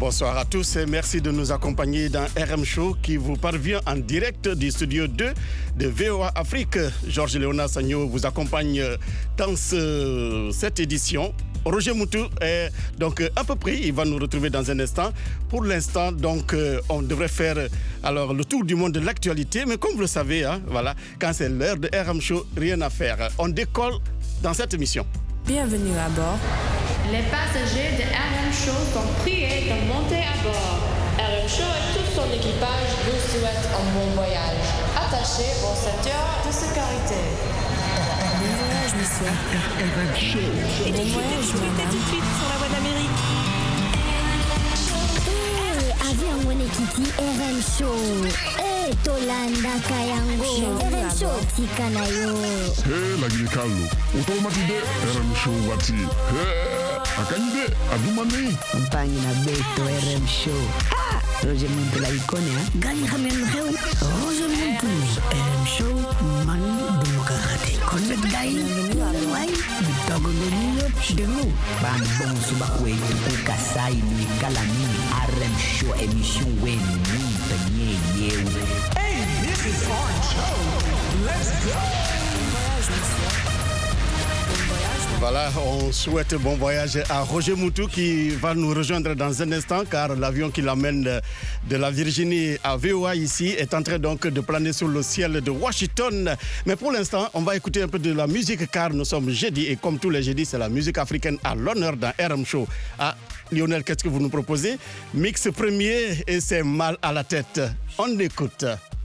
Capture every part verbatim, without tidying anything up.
Bonsoir à tous et merci de nous accompagner dans R M Show qui vous parvient en direct du studio deux de V O A Afrique. Georges Léonard Sagno vous accompagne dans ce, cette édition. Roger Moutou est donc à peu près, il va nous retrouver dans un instant. Pour l'instant, donc, on devrait faire alors, le tour du monde de l'actualité, mais comme vous le savez, hein, voilà, quand c'est l'heure de R M Show, rien à faire. On décolle dans cette émission. Bienvenue à bord. Les passagers de R M Show sont priés de monter à bord. R M Show et tout son équipage vous souhaitent un bon voyage. Attachez vos ceintures de sécurité. Bon voyage, monsieur. R M Show. Et bon voyage, madame. Tout de suite sur la voie d'Amérique. Eh, avion Wenekiti R M Show. Eh, Tolanda Kayango. R M Show Tikanayo. Hey, la Guinée-Callo. Automatique R M Show Wati. Hey. Akanyide, Adumani. Compagnie na Beto R M Show. Ah! Roger Moutou la icône, hein? Gagne Hamel Heu. Roger Moutou. R M Show, man Demokrate. Convect Guy. Why? Dogo Nino. Demo. Ban bon subakwe. Tuku Kasai. Nui Kalami. R M Show émission. Wen. Nui. Penye. Yew. Hey, this is Orange Show. Let's go. Voilà, on souhaite bon voyage à Roger Moutou qui va nous rejoindre dans un instant car l'avion qui l'amène de la Virginie à V O A ici est en train donc de planer sur le ciel de Washington. Mais pour l'instant, on va écouter un peu de la musique car nous sommes jeudi et comme tous les jeudis, c'est la musique africaine à l'honneur dans R M Show. Ah, Lionel, qu'est-ce que vous nous proposez? Mix premier et c'est mal à la tête. On écoute.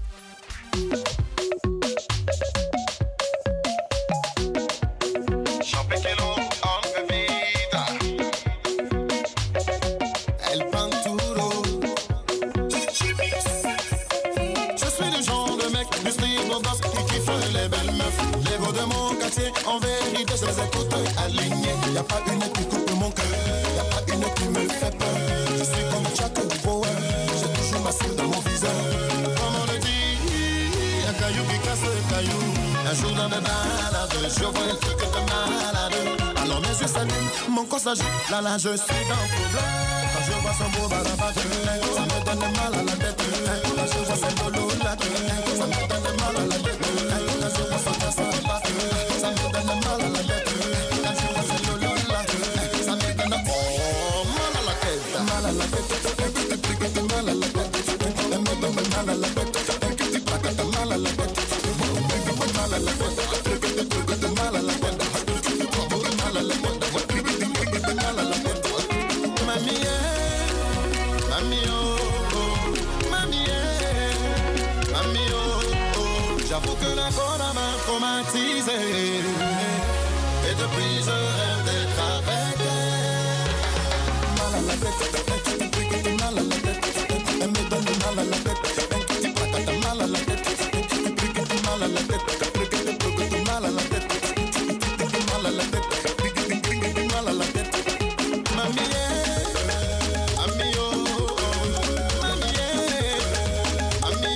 En vérité, je les écoute alignés. Y'a pas une qui coupe mon cœur, y'a pas une qui me fait peur. Je suis comme Jack Bauer, j'ai toujours ma cible dans mon viseur. Comme on le dit, y'a caillou qui casse le caillou. Un jour dans le balade, je vois un truc de malade. Alors mes yeux s'allument, mon corps s'agite, là là je suis dans le problème. Quand je vois son beau barabat, ça me donne mal à la tête. Quand je vois son dolo là, ça me donne mal à la tête. Quand je vois son casse à la tête. Ça me donne mal à la tête. Quand je vois ce lolo là, ça me donne oh, mal à la tête. Mal à la tête. Mal à la tête. Elle me donne mal à la tête. Mal à la tête. Mal à la tête. Mal à la tête. Mal à la tête. Mal à la tête. Mamie, mamie, oh, mamie, mamie, oh, j'avoue que la bonne m'a traumatisé. Et depuis je rêve d'être avec elle. Mal à la tête, mal à la tête. Elle me donne mal à la tête. Mal à la tête, mal à la tête. Mal à la tête, mal à la tête. Mal à la tête. Mamie, mamie, oh, mamie, mamie,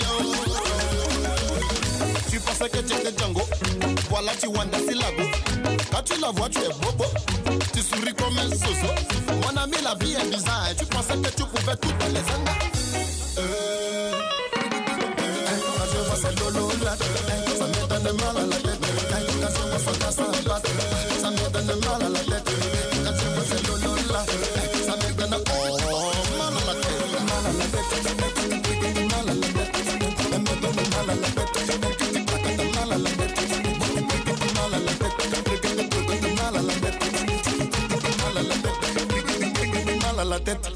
oh. Tu pensais que tu étais Django, voilà tu Wanda Silago. Quand tu la vois tu es bobo, tu souris comme un soso. Mon ami la vie est bizarre, tu pensais que tu pouvais tout dans les angles. Euh, quand je vois ce lolo là, ça me donne mal à la tête. Quand je vois son casse à la tête, ça me donne mal à la tête. Quand je vois ce lolo là, ça me donne oh, mal à la tête. Mal à la tête, mal à la tête. Elle me donne mal à la tête. Mal à la tête. Mal à la tête. Mal à la tête. Mal à la tête. Mal à la tête.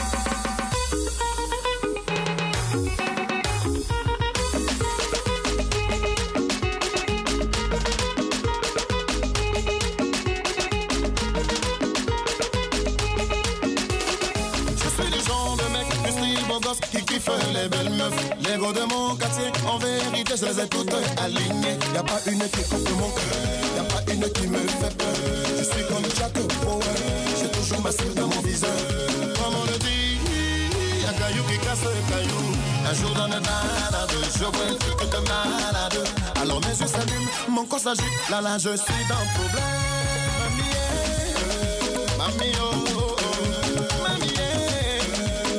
Qui kiffe les belles meufs, les gros de mon quartier. En vérité, je les ai toutes alignées. Y'a pas une qui coupe mon cœur, y'a pas une qui me fait peur. Je suis comme Jack Bauer, j'ai toujours ma cible dans mon viseur. Comme on le dit, y'a caillou qui casse le caillou. Un jour dans le balade, je vois un truc de malade. Alors mes yeux s'allument, mon corps s'agite. Là là, je suis dans le problème. Mamie, mamie, oh, oh, oh. Mamie,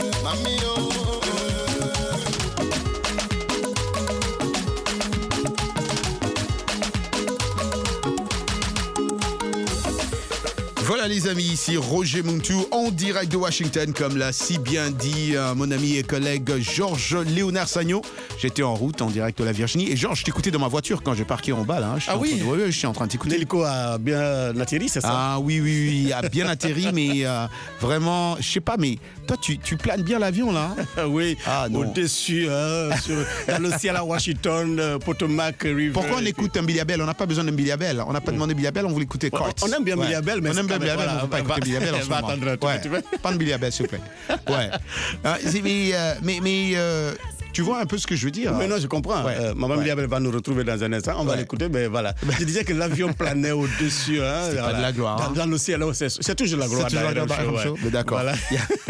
Voilà les amis, ici Roger Muntu en direct de Washington, comme l'a si bien dit euh, mon ami et collègue Georges Léonard Sagno. J'étais en route en direct de la Virginie et Georges, je t'écoutais dans ma voiture quand j'ai parqué en bas là. Hein. Ah oui, de... oui, oui, je suis en train de t'écouter. L'hélico a bien atterri, c'est ça? Ah oui, oui, oui, il a bien atterri, mais euh, vraiment, je sais pas, mais toi tu, tu planes bien l'avion là? Oui, ah, au-dessus, hein, sur, dans le ciel à Washington, euh, Potomac River. Pourquoi on écoute un Billy Abel? On n'a pas besoin d'un Billy Abel. On n'a pas demandé Billy Abel, on voulait écooter Carts. On aime bien ouais. Billy Abel, mais on aime bien Billy Abel, voilà, on ne veut pas écouter Billy Abel en ce moment. Attendre, ouais. tu veux? Pas de Billy Abel, s'il vous plaît. Ouais. Ah, mais euh, mais, mais euh, tu vois un peu ce que je veux dire? Mais non, je comprends. Ouais. Euh, Maman ouais. Billy Abel va nous retrouver dans un instant. On ouais. va l'écouter, mais voilà. Je disais que l'avion planait au-dessus. Hein, c'est voilà. pas de la gloire. Dans, dans le ciel, c'est, c'est toujours la gloire. C'est toujours la gloire. Show, ouais. Mais d'accord. Voilà.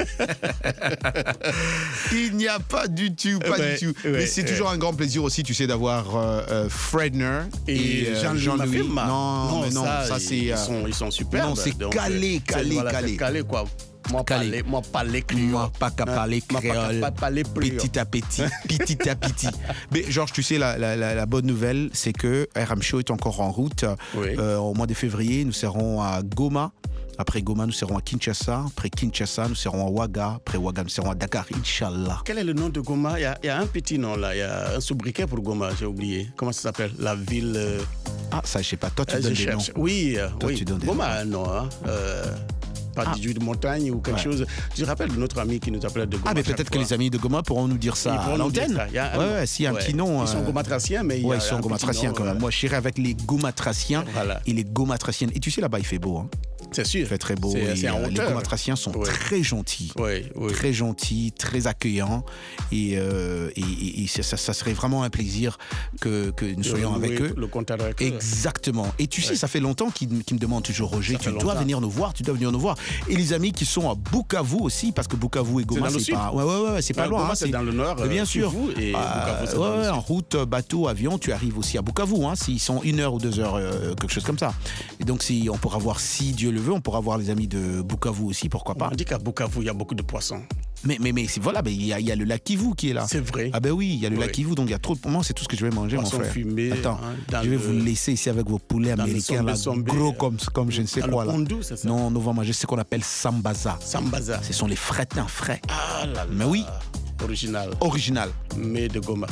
Il n'y a pas du tout, pas ouais, du tout. Ouais, mais c'est ouais. toujours un grand plaisir aussi, tu sais, d'avoir euh, euh, Fredner et, et euh, Jean-Louis. Jean-Louis. Non, non, mais non, ça, ça c'est. Ils sont, ils sont superbes. Non, c'est donc, calé, calé, voilà, calé. C'est calé, quoi. Moi, calé. Parler, moi, parler créole. Moi, pas qu'à parler créole. Pas parler petit à petit, petit à petit. Mais Georges, tu sais, la, la, la, la bonne nouvelle, c'est que R M Show est encore en route. Oui. Euh, au mois de février, nous serons à Goma. Après Goma, nous serons à Kinshasa. Après Kinshasa, nous serons à Ouaga. Après Ouaga, nous serons à Dakar, Inch'Allah. Quel est le nom de Goma? Il y a, il y a un petit nom là. Il y a un sobriquet pour Goma, j'ai oublié. Comment ça s'appelle? La ville. Euh... Ah, ça, je sais pas. Toi, tu euh, donnes je des cherche. noms. Oui, euh, Toi, oui. Tu donnes des Goma noms. a un nom. Hein. Euh... Pas ah. dix-huit de montagne ou quelque ouais. chose. Je rappelle de notre ami qui nous appelait de Goma. Ah, mais peut-être que les amis de Goma pourront nous dire ça à l'antenne. Ouais, ouais, s'il y a un ouais. petit nom. Ils sont gomatraciens, mais il y a ouais, ils sont gomatraciens quand même. Voilà. Moi, je serai avec les gomatraciens voilà. et les gomatraciennes. Et tu sais, là-bas, il fait beau. Hein. C'est sûr. Il fait très beau. C'est, et, c'est en euh, les gomatraciens sont oui. très gentils. Oui, oui. Très gentils, très accueillants. Et, euh, et, et, et ça, ça serait vraiment un plaisir que, que nous soyons oui, avec eux. Le contact avec eux. Exactement. Et tu sais, ouais. ça fait longtemps qu'ils, qu'ils me demandent toujours, Roger, ça tu dois longtemps. venir nous voir, tu dois venir nous voir. Et les amis qui sont à Bukavu aussi, parce que Bukavu et Goma, c'est, c'est pas. Ouais, ouais, ouais, c'est pas ouais, loin. Goma, hein, c'est, c'est dans le nord. Mais bien sûr. Et euh, Bukavu, c'est ouais, dans le en route, bateau, avion, tu arrives aussi à Bukavu. Hein, s'ils sont une heure ou deux heures, euh, quelque chose comme ça. Et donc, si on pourra voir, si Dieu le veut, on pourra voir les amis de Bukavu aussi, pourquoi pas. On dit qu'à Bukavu, il y a beaucoup de poissons. Mais, mais, mais c'est, voilà, il y, y a le lac Kivu qui est là. C'est vrai. Ah ben oui, il y a le oui. lac Kivu, donc il y a trop de... Pour moi, c'est tout ce que je vais manger, poisson mon frère. Fumé, Attends, hein, je vais le... vous laisser ici avec vos poulets américains, là, sombé, gros comme, comme je ne sais dans quoi. Le là. pondou, c'est ça? Non, on va manger ce qu'on appelle sambaza. Sambaza. Ce sont les frettins frais. Ah là là. Mais oui. Original. Original. Mais de Goma.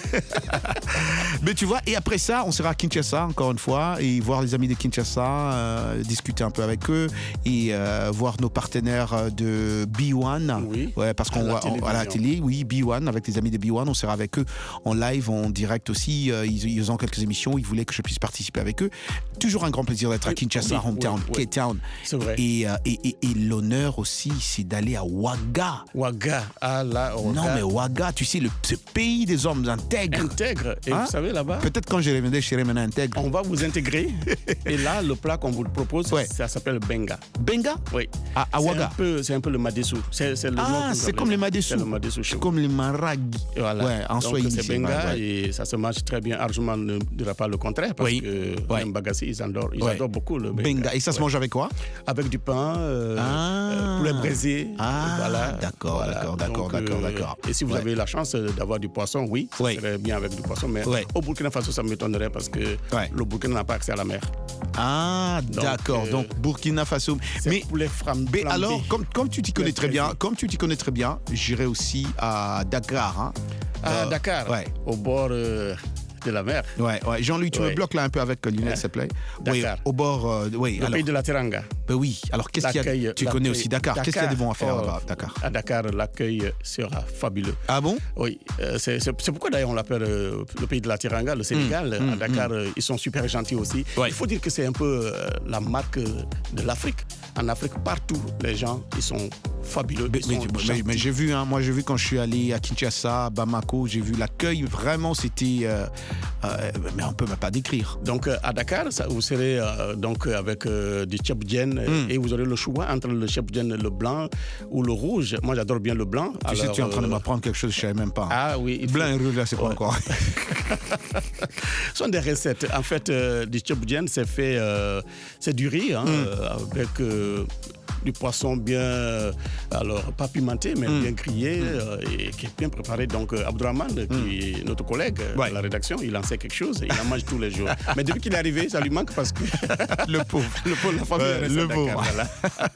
Mais tu vois, et après ça, on sera à Kinshasa, encore une fois, et voir les amis de Kinshasa, euh, discuter un peu avec eux, et euh, voir nos partenaires de B un. Oui. Ouais, parce qu'on voit à la télé, oui, B un, avec les amis de B un, on sera avec eux en live, en direct aussi. Euh, ils, ils ont quelques émissions, ils voulaient que je puisse participer avec eux. Toujours un grand plaisir d'être à Kinshasa, oui, hometown, oui, K-Town. C'est vrai. Et, euh, et, et, et l'honneur aussi, c'est d'aller à Ouaga. Ouaga, ah là, Ouaga. Non, mais Ouaga, tu sais, le, ce pays des hommes intègres. Intègres. Et hein? Vous savez, là-bas. Peut-être quand je reviendrai, je serai maintenant intègre. On va vous intégrer. Et là, le plat qu'on vous propose, ouais. ça s'appelle benga. Benga? Oui. À, à Ouaga. C'est un peu, c'est un peu le madessou. C'est, c'est le ah, c'est comme les madessous. C'est le madessou. C'est comme les maragui. Voilà. Ouais, en Donc, c'est benga ouais. Et ça se mange très bien. Arjuma ne dira pas le contraire parce oui. que ouais. même Bagassi, ils adorent, ils ouais. adorent beaucoup le benga. benga. Et ça se ouais. mange avec quoi? Avec du pain, euh, ah. euh, poulet braisé. Ah, voilà. D'accord, voilà. d'accord, d'accord, Donc, d'accord, euh, d'accord. Et si vous ouais. avez la chance d'avoir du poisson, oui, ça ouais. serait bien avec du poisson. Mais ouais. au Burkina Faso, ça m'étonnerait parce que ouais. le Burkina n'a pas accès à la mer. Ah, donc, d'accord. Euh, Donc Burkina Faso. Mais poulet flambé. Mais alors, comme, comme tu t'y connais très bien, comme tu t'y connais très bien, j'irai aussi à Dakar. Hein. À euh, Dakar. Ouais. Au bord. Euh, de la mer. Ouais, ouais. Jean-Louis, tu ouais. me bloques là un peu avec Lionel, s'il te plaît. Dakar. Oui, au bord. Euh, oui, le alors. pays de la Teranga. Ben oui. Alors, qu'est-ce l'accueil, qu'il y a? Tu connais aussi Dakar. Dakar. Qu'est-ce qu'il y a de bon à faire oh, là-bas, Dakar? À Dakar, l'accueil sera fabuleux. Ah bon? Oui. Euh, c'est, c'est, c'est pourquoi d'ailleurs on l'appelle euh, le pays de la Teranga, le Sénégal. Mmh, à Dakar, mmh. euh, ils sont super gentils aussi. Ouais. Il faut dire que c'est un peu euh, la marque de l'Afrique. En Afrique, partout, les gens, ils sont fabuleux. Mais, ils mais, sont mais, mais j'ai vu, hein, moi j'ai vu quand je suis allé à Kinshasa, à Bamako, j'ai vu l'accueil, vraiment c'était, euh, euh, mais on peut même pas décrire. Donc euh, à Dakar, ça, vous serez euh, donc avec euh, du tchèpdjen mm. et vous aurez le choix entre le tchèpdjen le blanc ou le rouge. Moi j'adore bien le blanc. Tu Alors, sais, tu es en train de m'apprendre quelque chose, je ne savais même pas. Ah oui. Blanc faut... et rouge, là c'est quoi ouais. encore? Ce sont des recettes. En fait, euh, du tchèpdjen, c'est fait, euh, c'est du riz hein, mm. euh, avec... Euh, du poisson bien, euh, alors pas pimenté, mais Mm. bien grillé Mm. euh, et qui est bien préparé. Donc euh, Abdourahmane, mm. qui est notre collègue ouais. à la rédaction, il en sait quelque chose et il en mange tous les jours. Mais depuis qu'il est arrivé, ça lui manque parce que le pauvre, le pauvre, la famille euh, reste le à Dakar, pauvre. voilà.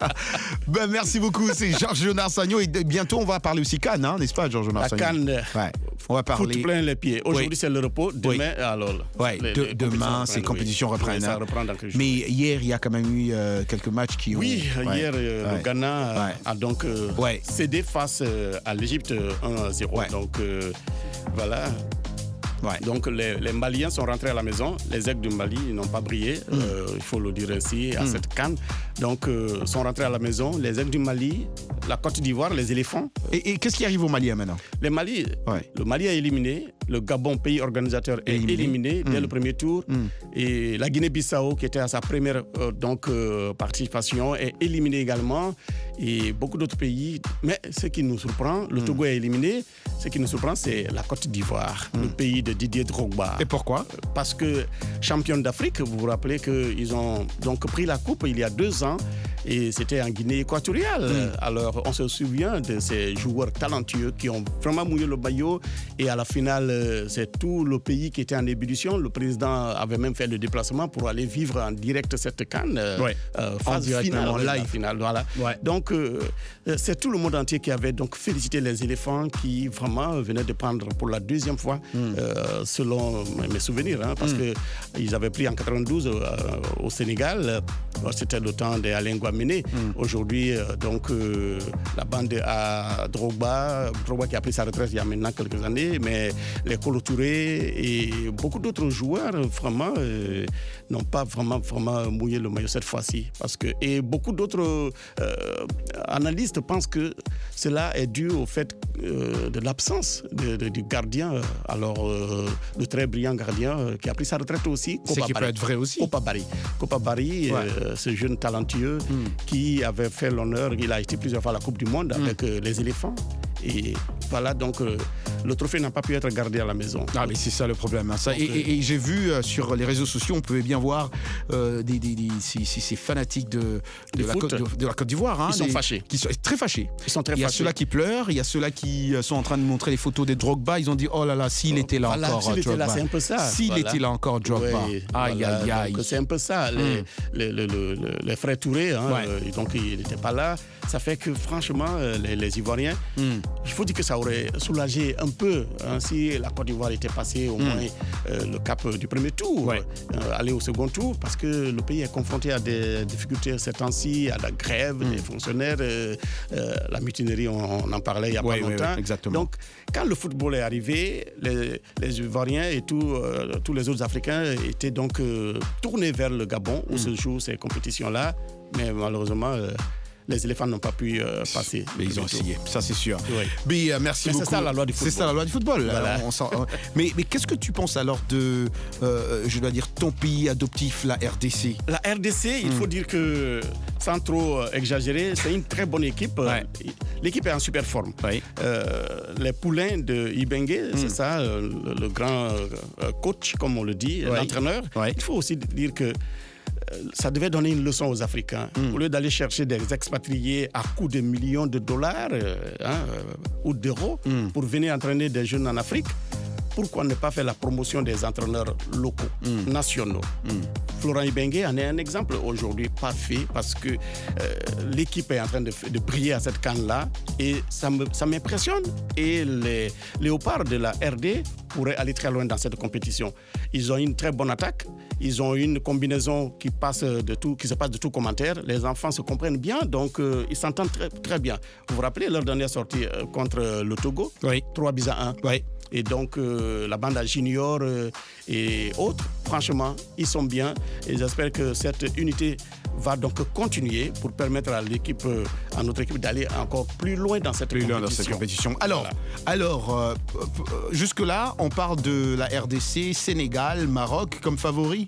Ben, merci beaucoup, c'est Georges Léonard Sagno et bientôt on va parler aussi Cannes, hein, n'est-ce pas, Georges Léonard La Sagno? Cannes, ouais. On va parler. foot plein les pieds. Aujourd'hui, Oui. c'est le repos. Demain, Oui. alors. Ouais, les- de- les demain, ces compétitions compétitions reprennent, oui. reprennent. Oui, ça hein. reprend dans quelques jours. Mais hier, il y a quand même eu euh, quelques matchs qui ont. Oui, Ouais. hier, euh, Ouais. le Ghana euh, Ouais. a donc euh, Ouais. cédé face euh, à l'Égypte euh, un à zéro. Ouais. Donc, euh, voilà. Ouais. Donc les, les Maliens sont rentrés à la maison. Les aigles du Mali n'ont pas brillé, Mm. euh, il faut le dire ainsi, à Mm. cette CAN. Donc euh, sont rentrés à la maison. Les aigles du Mali, la Côte d'Ivoire, les éléphants. Et, et qu'est-ce qui arrive au Mali hein, maintenant? Les Mali, Ouais. le Mali est éliminé. Le Gabon, pays organisateur, est Éliminé. éliminé, dès Mm. le premier tour. Mm. Et la Guinée-Bissau, qui était à sa première euh, donc, euh, participation, est éliminée également. Et beaucoup d'autres pays. Mais ce qui nous surprend, le Mm. Togo est éliminé. Ce qui nous surprend, c'est la Côte d'Ivoire, le pays de Didier Drogba. Et pourquoi? Parce que championne d'Afrique, vous vous rappelez qu'ils ont donc pris la coupe il y a deux ans et c'était en Guinée équatoriale. Mm. Alors on se souvient de ces joueurs talentueux qui ont vraiment mouillé le maillot et à la finale euh, c'est tout le pays qui était en ébullition. Le président avait même fait le déplacement pour aller vivre en direct cette CAN. Euh, Ouais. euh, En phase direct, finale, même en oui, la live. finale, voilà. Ouais. Donc euh, c'est tout le monde entier qui avait donc félicité les éléphants qui vraiment venaient de prendre pour la deuxième fois Mm. euh, selon mes souvenirs, hein, parce Mm. que ils avaient pris en quatre-vingt-douze euh, au Sénégal. Euh, C'était le temps des Alain Guaméné. Mm. Aujourd'hui, euh, donc, euh, la bande à Drogba, Drogba qui a pris sa retraite il y a maintenant quelques années, mais les Kolo Touré et beaucoup d'autres joueurs, vraiment, euh, n'ont pas vraiment, vraiment mouillé le maillot cette fois-ci. Parce que, et beaucoup d'autres euh, analystes pensent que cela est dû au fait euh, de l'absence de, de, du gardien, euh, alors euh, le très brillant gardien euh, qui a pris sa retraite aussi. C'est qui peut être vrai aussi. Kopa Barry. Kopa Barry, Ouais. euh, ce jeune talentueux Mm. qui avait fait l'honneur, il a été plusieurs fois à la Coupe du Monde Mm. avec euh, les éléphants. Et voilà, donc euh, le trophée n'a pas pu être gardé à la maison. Ah mais c'est ça le problème. hein, ça. Donc, Et, et- et j'ai vu euh, sur les réseaux sociaux, on pouvait bien voir euh, des, des- des- ces, ces- ces fanatiques de, de, Du la, foot. Côte, de, de la Côte d'Ivoire. hein, Ils sont des- fâchés. Qui sont très fâchés. Ils sont très Il y a fâchés. ceux-là qui pleurent, il y a ceux-là qui euh, sont en train de montrer les photos des Drogba. Ils ont dit oh là là, s'il était là Voilà, encore, s'il était là, Drogba. c'est un peu ça. S'il Voilà. était là encore, Drogba. Oui, aïe, voilà, aïe, aïe. donc c'est un peu ça. Les, Mm. les, les- les- les- les frères Touré, hein, Ouais. euh, donc ils n'étaient pas là. Ça fait que franchement, euh, les, les Ivoiriens, Mm. il faut dire que ça aurait soulagé un peu hein, si la Côte d'Ivoire était passée au Mm. moins euh, le cap du premier tour, Ouais. euh, aller au second tour, parce que le pays est confronté à des difficultés ces temps-ci, à la grève Mm. des fonctionnaires, euh, euh, la mutinerie, on, on en parlait il n'y a Ouais, pas ouais, longtemps. ouais, exactement. Donc, quand le football est arrivé, les, les Ivoiriens et tout, euh, tous les autres Africains étaient donc euh, tournés vers le Gabon où Mm. se jouent ces compétitions-là. Mais malheureusement, euh, les éléphants n'ont pas pu euh, passer. Mais ils ont essayé, ça c'est sûr. Oui. Mais euh, merci Mais c'est beaucoup. ça, la loi du C'est football. ça la loi du football. Voilà. Euh, on s'en- euh, mais mais qu'est-ce que tu penses alors de, euh, je dois dire, ton pays adoptif, la R D C? La R D C, il Mm. faut dire que, sans trop euh, exagérer, c'est une très bonne équipe. Ouais. L'équipe est en super forme. Oui. Euh, les poulains de Ibengue, c'est ça, euh, le, le grand euh, coach, comme on le dit, Ouais. l'entraîneur. Ouais. Il faut aussi dire que euh, ça devait donner une leçon aux Africains. Mm. Au lieu d'aller chercher des expatriés à coût de millions de dollars euh, hein, euh, ou d'euros Mm. pour venir entraîner des jeunes en Afrique, pourquoi ne pas faire la promotion des entraîneurs locaux, Mm. nationaux? Florent Ibengue en est un exemple aujourd'hui parfait parce que euh, l'équipe est en train de, de briller à cette canne-là et ça me- ça m'impressionne. Et les léopards de la R D pourraient aller très loin dans cette compétition. Ils ont une très bonne attaque, ils ont une combinaison qui, passe de tout, qui se passe de tout commentaire. Les enfants se comprennent bien, donc euh, ils s'entendent très, très bien. Vous vous rappelez leur dernière sortie euh, contre euh, le Togo? Oui. trois buts à un. Oui. Et donc, euh, la bande à junior euh, et autres, franchement, ils sont bien. Et j'espère que cette unité va donc continuer pour permettre à l'équipe, euh, à notre équipe d'aller encore plus loin dans cette Plus compétition. loin dans cette compétition. Alors, Voilà. alors euh, euh, jusque-là, on parle de la R D C, Sénégal, Maroc comme favoris.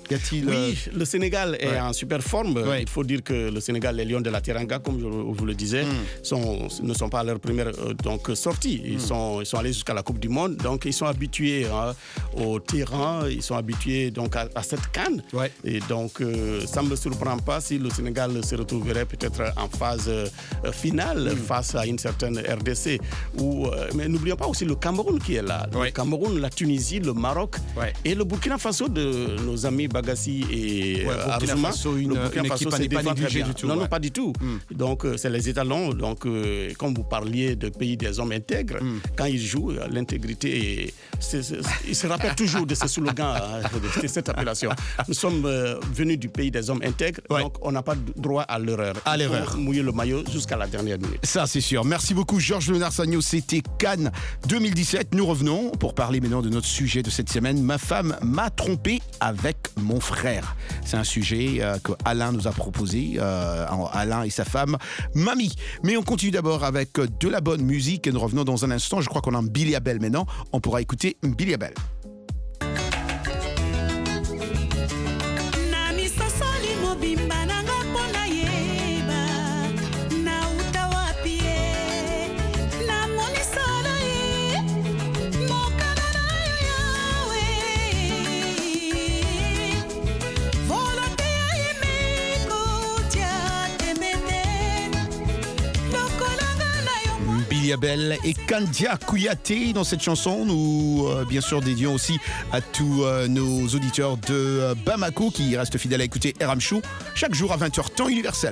Y a-t-il, Oui, euh... le Sénégal est ouais. en super forme. Ouais. Il faut dire que le Sénégal, les Lions de la Teranga, comme je vous le disais, mm. sont, ne sont pas à leur première euh, donc, sortie. Ils, mm. sont, ils sont allés jusqu'à la Coupe du Monde, donc ils sont habitués hein, au terrain, ils sont habitués donc, à, à cette canne. Ouais. Et donc, euh, ça ne me surprend pas si le Sénégal se retrouverait peut-être en phase euh, finale mm. face à une certaine R D C. Où, euh, mais n'oublions pas aussi le Cameroun qui est là. Ouais. Le Cameroun, la Tunisie, le Maroc ouais. et le Burkina Faso de nos amis Bagassi et ouais, euh, Arzouma. Une, le Burkina une Faso équipe n'est pas négligée du tout. Non, ouais. non, pas du tout. Mm. Donc, euh, c'est les étalons. Donc, euh, comme vous parliez de pays des hommes intègres, mm. quand ils jouent, l'intégrité, est, c'est, c'est, ils se rappellent toujours de ce slogan, hein, de cette appellation. Nous sommes euh, venus du pays des hommes intègres, ouais. donc on n'a pas droit à l'erreur. À l'erreur. Il faut mouiller le maillot jusqu'à la dernière minute. Ça, c'est sûr. Merci beaucoup, Georges Léonard Sagno. C'était Cannes deux mille dix-sept. Nous revenons pour parler maintenant de notre sujet de cette semaine. Ma femme m'a trompé avec mon frère. C'est un sujet euh, que Alain nous a proposé, euh, Alain et sa femme, Mamie. Mais on continue d'abord avec de la bonne musique et nous revenons dans un instant. Je crois qu'on a un Billy Abel maintenant. On pourra écouter Billy Abel. Abel et Kandia Kouyaté dans cette chanson. Nous, euh, bien sûr, dédions aussi à tous euh, nos auditeurs de euh, Bamako qui restent fidèles à écouter R M Show chaque jour à vingt heures, temps universel.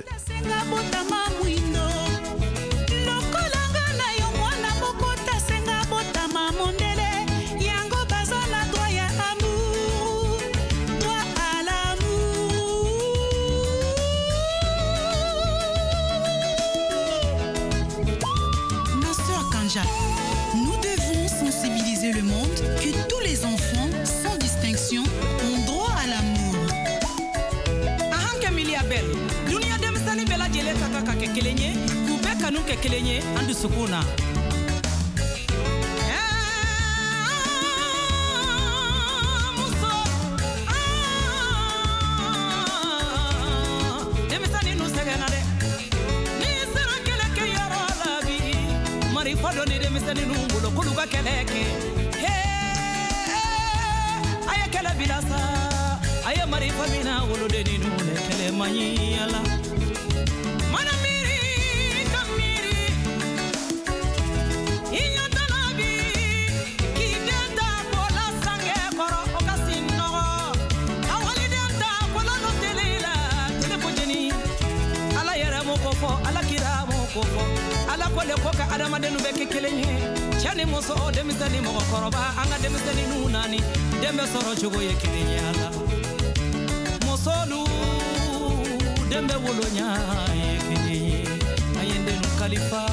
Nous devons sensibiliser le monde que tous les enfants, sans distinction, ont droit à l'amour. Ahanke Billy Abel, dunia demsani bela jele kaka kekelenye, kubeka nu kekelenye andu sukuna. Fadoni de misani nungulo kuluga keleke hey aya kala bilasa aya mari famina wolo de ni nule kele manyala mana miri kamiri inya tanabi kidenda kola sange koro okasino awali denta kola no telela telefoni ala yara mokofo ala kira mokofo ala kole koka adama denu beke kelenye chani moso demisani mo koroba anga demisani nunani dembe soro chogo ye kelenye ala mosolu dembe wolonya ye kelenye ayende nu khalifa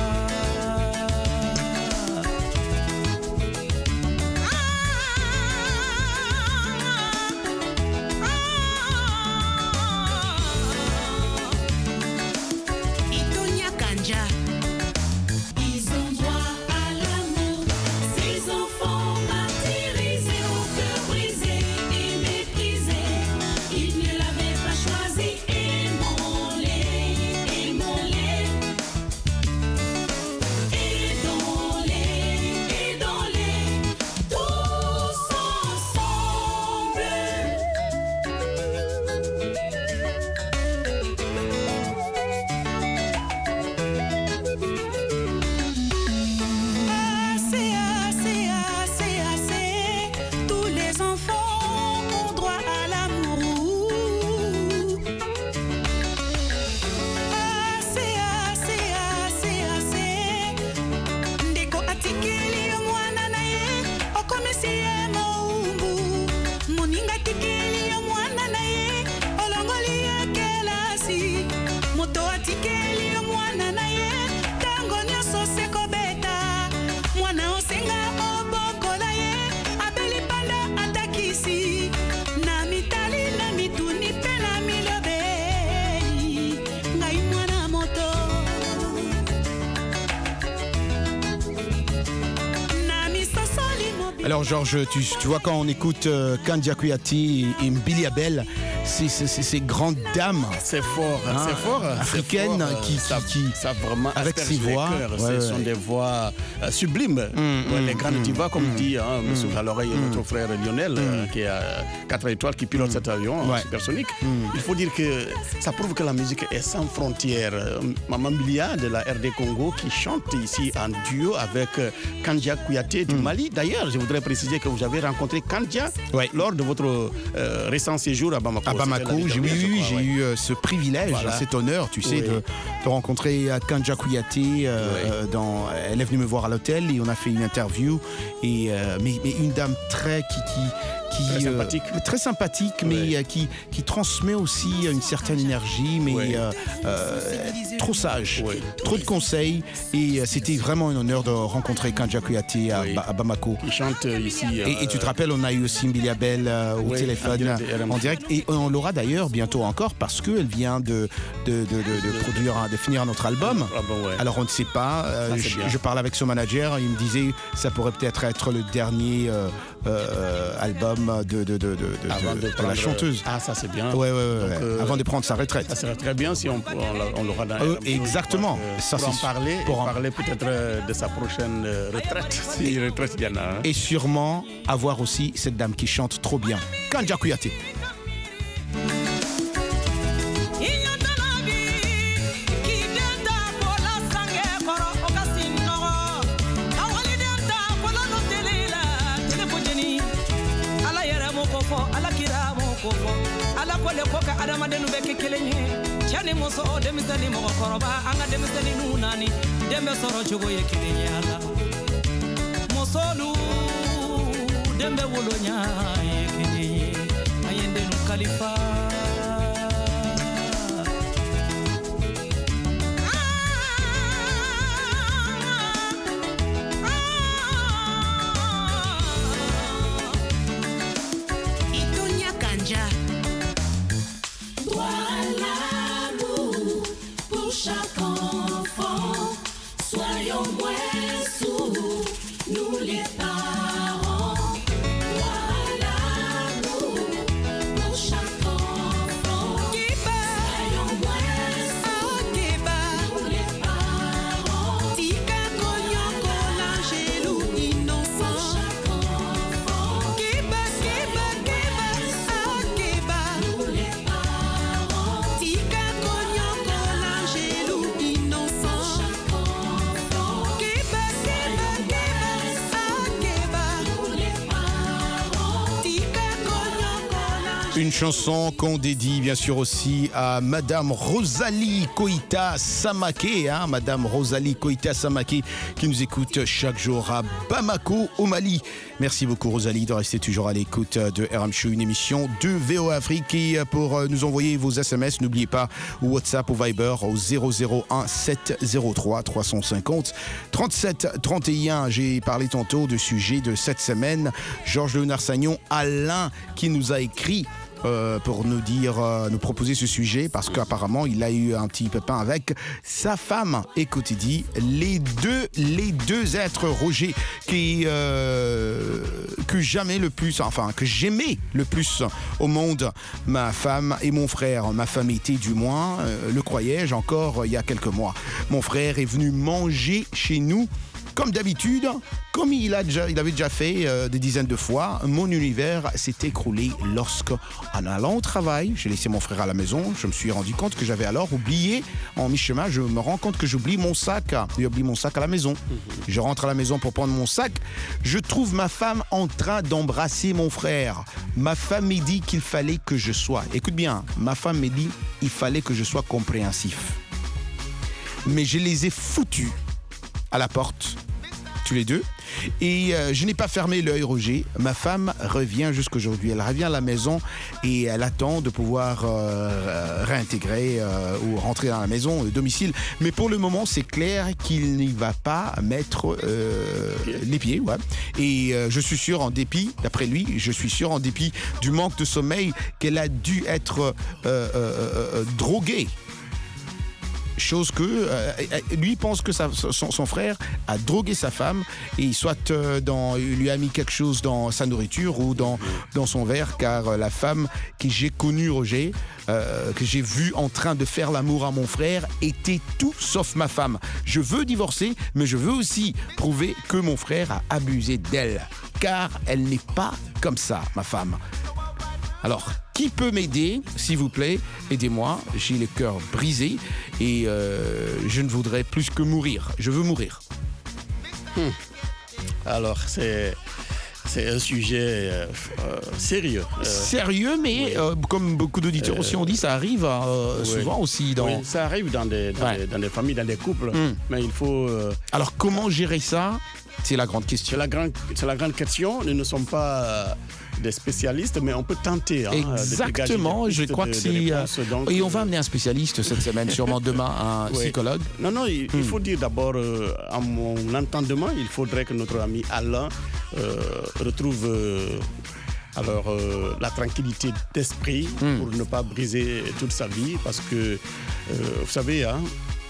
Itonia Kanja. Alors Georges, tu, tu vois quand on écoute euh, Kandia Kouyaté et, et Mbili Abel, c'est ces grandes dames. C'est fort, hein, c'est fort. Africaines fort, qui, ça, qui, ça vraiment avec ses voix. Ouais, ouais, ce sont ouais. des voix euh, sublimes. Mmh, ouais, mmh, les grandes mmh, divas, comme mmh, dit hein, mmh, M. à l'oreille mmh, notre frère Lionel, mmh. euh, qui a quatre étoiles, qui pilote mmh. cet avion ouais. supersonique. Mmh. Il faut dire que ça prouve que la musique est sans frontières. Maman Bilia de la R D Congo qui chante ici en duo avec Kandia Kouyaté du mmh. Mali. D'ailleurs, je voudrais préciser que vous avez rencontré Kandia ouais. lors de votre euh, récent séjour à Bamako. À Bamako, j'ai, oui, oui, j'ai ouais. eu euh, ce privilège, voilà. cet honneur, tu sais, oui. de, de rencontrer Kandia Kouyaté. Euh, oui. dans, elle est venue me voir à l'hôtel et on a fait une interview. Et, euh, mais, mais une dame très qui... qui Qui, très sympathique, euh, très sympathique mais oui. euh, qui, qui transmet aussi une certaine énergie, mais oui. euh, euh, trop sage, oui. trop de conseils. Et euh, c'était vraiment un honneur de rencontrer Kandia Kouyaté à, oui. à Bamako. Il chante ici. Euh, et, et tu te rappelles, on a eu aussi Mbili Abel euh, au oui, téléphone en direct, en direct. Et on l'aura d'ailleurs bientôt encore parce qu'elle vient de, de, de, de, de produire, de finir notre album. Ah bon, ouais. Alors on ne sait pas. Euh, ça, je, je parle avec son manager, il me disait ça pourrait peut-être être le dernier euh, euh, album de, de, de, de, de, de, de la chanteuse. Ah, ça c'est bien. Ouais, ouais, ouais. Donc, euh, avant de prendre sa retraite. Ça serait très bien si on, on, on l'aura dans euh, Exactement. Euh, ça, pour en parler, pour en en... parler peut-être de sa prochaine retraite. Si retraite il y en a. Hein. Et sûrement avoir aussi cette dame qui chante trop bien. Kandia Kouyaté. ala kole ko ka adamaden be ke kelenye chani moso o demisani mo koroba anga demisani nunani dembe soro jogo ye kelenye ala mosolu dembe wolonya ye kelenye ayende nu khalifa Une chanson qu'on dédie bien sûr aussi à Madame Rosalie Koïta Samaké, hein, Madame Rosalie Koïta Samaké qui nous écoute chaque jour à Bamako au Mali. Merci beaucoup Rosalie de rester toujours à l'écoute de R M Show, une émission de V O A Afrique. Et pour nous envoyer vos S M S, n'oubliez pas WhatsApp ou Viber au zéro zéro un sept zéro trois trois cent cinquante trente-sept trente et un. J'ai parlé tantôt du sujet de cette semaine. Georges Léonard Sagnon, Alain qui nous a écrit Euh, pour nous dire, euh, nous proposer ce sujet parce qu'apparemment il a eu un petit pépin avec sa femme. Écoutez, dit les deux, les deux êtres, Roger, qui euh, que jamais le plus, enfin que j'aimais le plus au monde, ma femme et mon frère. Ma femme était, du moins, euh, le croyais-je encore il y a quelques mois. Mon frère est venu manger chez nous. Comme d'habitude, comme il, a déjà, il avait déjà fait euh, des dizaines de fois, mon univers s'est écroulé lorsque, en allant au travail, j'ai laissé mon frère à la maison. Je me suis rendu compte que j'avais alors oublié, en mi-chemin, je me rends compte que j'oublie mon sac. J'ai oublié mon sac à la maison. Mm-hmm. Je rentre à la maison pour prendre mon sac. Je trouve ma femme en train d'embrasser mon frère. Ma femme me dit qu'il fallait que je sois, écoute bien, ma femme me dit il fallait que je sois compréhensif. Mais je les ai foutus à la porte, tous les deux. Et euh, je n'ai pas fermé l'œil, Roger. Ma femme revient jusqu'aujourd'hui. Elle revient à la maison et elle attend de pouvoir euh, réintégrer euh, ou rentrer dans la maison, le domicile. Mais pour le moment, c'est clair qu'il n'y va pas mettre euh, les pieds. Ouais. Et euh, je suis sûr, en dépit, d'après lui, je suis sûr, en dépit du manque de sommeil, qu'elle a dû être euh, euh, euh, droguée. chose que euh, lui pense que sa, son, son frère a drogué sa femme et soit euh, dans, lui a mis quelque chose dans sa nourriture ou dans, dans son verre, car euh, la femme que j'ai connue, Roger, euh, que j'ai vue en train de faire l'amour à mon frère, était tout sauf ma femme. Je veux divorcer, mais je veux aussi prouver que mon frère a abusé d'elle, car elle n'est pas comme ça, ma femme. Alors, qui peut m'aider, s'il vous plaît? Aidez-moi, j'ai le cœur brisé et euh, je ne voudrais plus que mourir. Je veux mourir. Hmm. Alors, c'est... C'est un sujet euh, euh, sérieux. Euh, sérieux, mais oui. euh, comme beaucoup d'auditeurs euh, aussi ont dit, ça arrive euh, oui. souvent aussi dans... Oui, ça arrive dans des, dans, ouais. des, dans des familles, dans des couples. Mm. Mais il faut... Euh... Alors, comment gérer ça? C'est la grande question. C'est la grande, c'est la grande question. Nous ne sommes pas euh, des spécialistes, mais on peut tenter. Hein, exactement, je crois que c'est... Donc, et on va amener un spécialiste cette semaine, sûrement demain, un oui. psychologue. Non, non, il, mm. il faut dire d'abord, euh, à mon entendement, il faudrait que notre ami Alain euh, retrouve... Euh, alors, euh, la tranquillité d'esprit mm. pour ne pas briser toute sa vie, parce que, euh, vous savez, hein,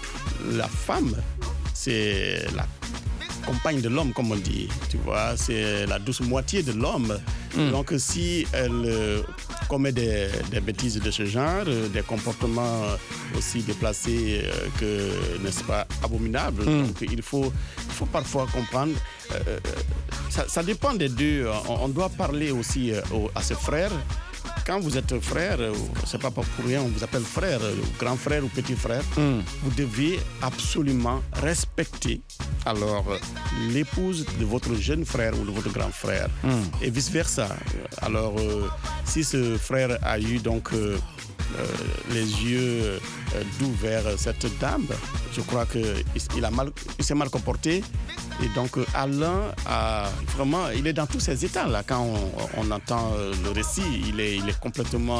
la femme, c'est la compagne de l'homme, comme on dit, tu vois, c'est la douce moitié de l'homme. Mm. Donc, si elle euh, commet des, des bêtises de ce genre, euh, des comportements aussi déplacés euh, que, n'est-ce pas, abominables, mm. donc il faut, il faut parfois comprendre. Euh, ça, ça dépend des deux. On, on doit parler aussi euh, à ses frères. Quand vous êtes frère, c'est pas pour rien, on vous appelle frère, grand frère ou petit frère, mm. vous devez absolument respecter alors l'épouse de votre jeune frère ou de votre grand frère mm. et vice versa. Alors euh, si ce frère a eu donc euh, euh, les yeux euh, doux vers cette dame, je crois que il a mal, il s'est mal comporté. Et donc Alain a vraiment, il est dans tous ces états là. Quand on, on entend le récit, il est, il est complètement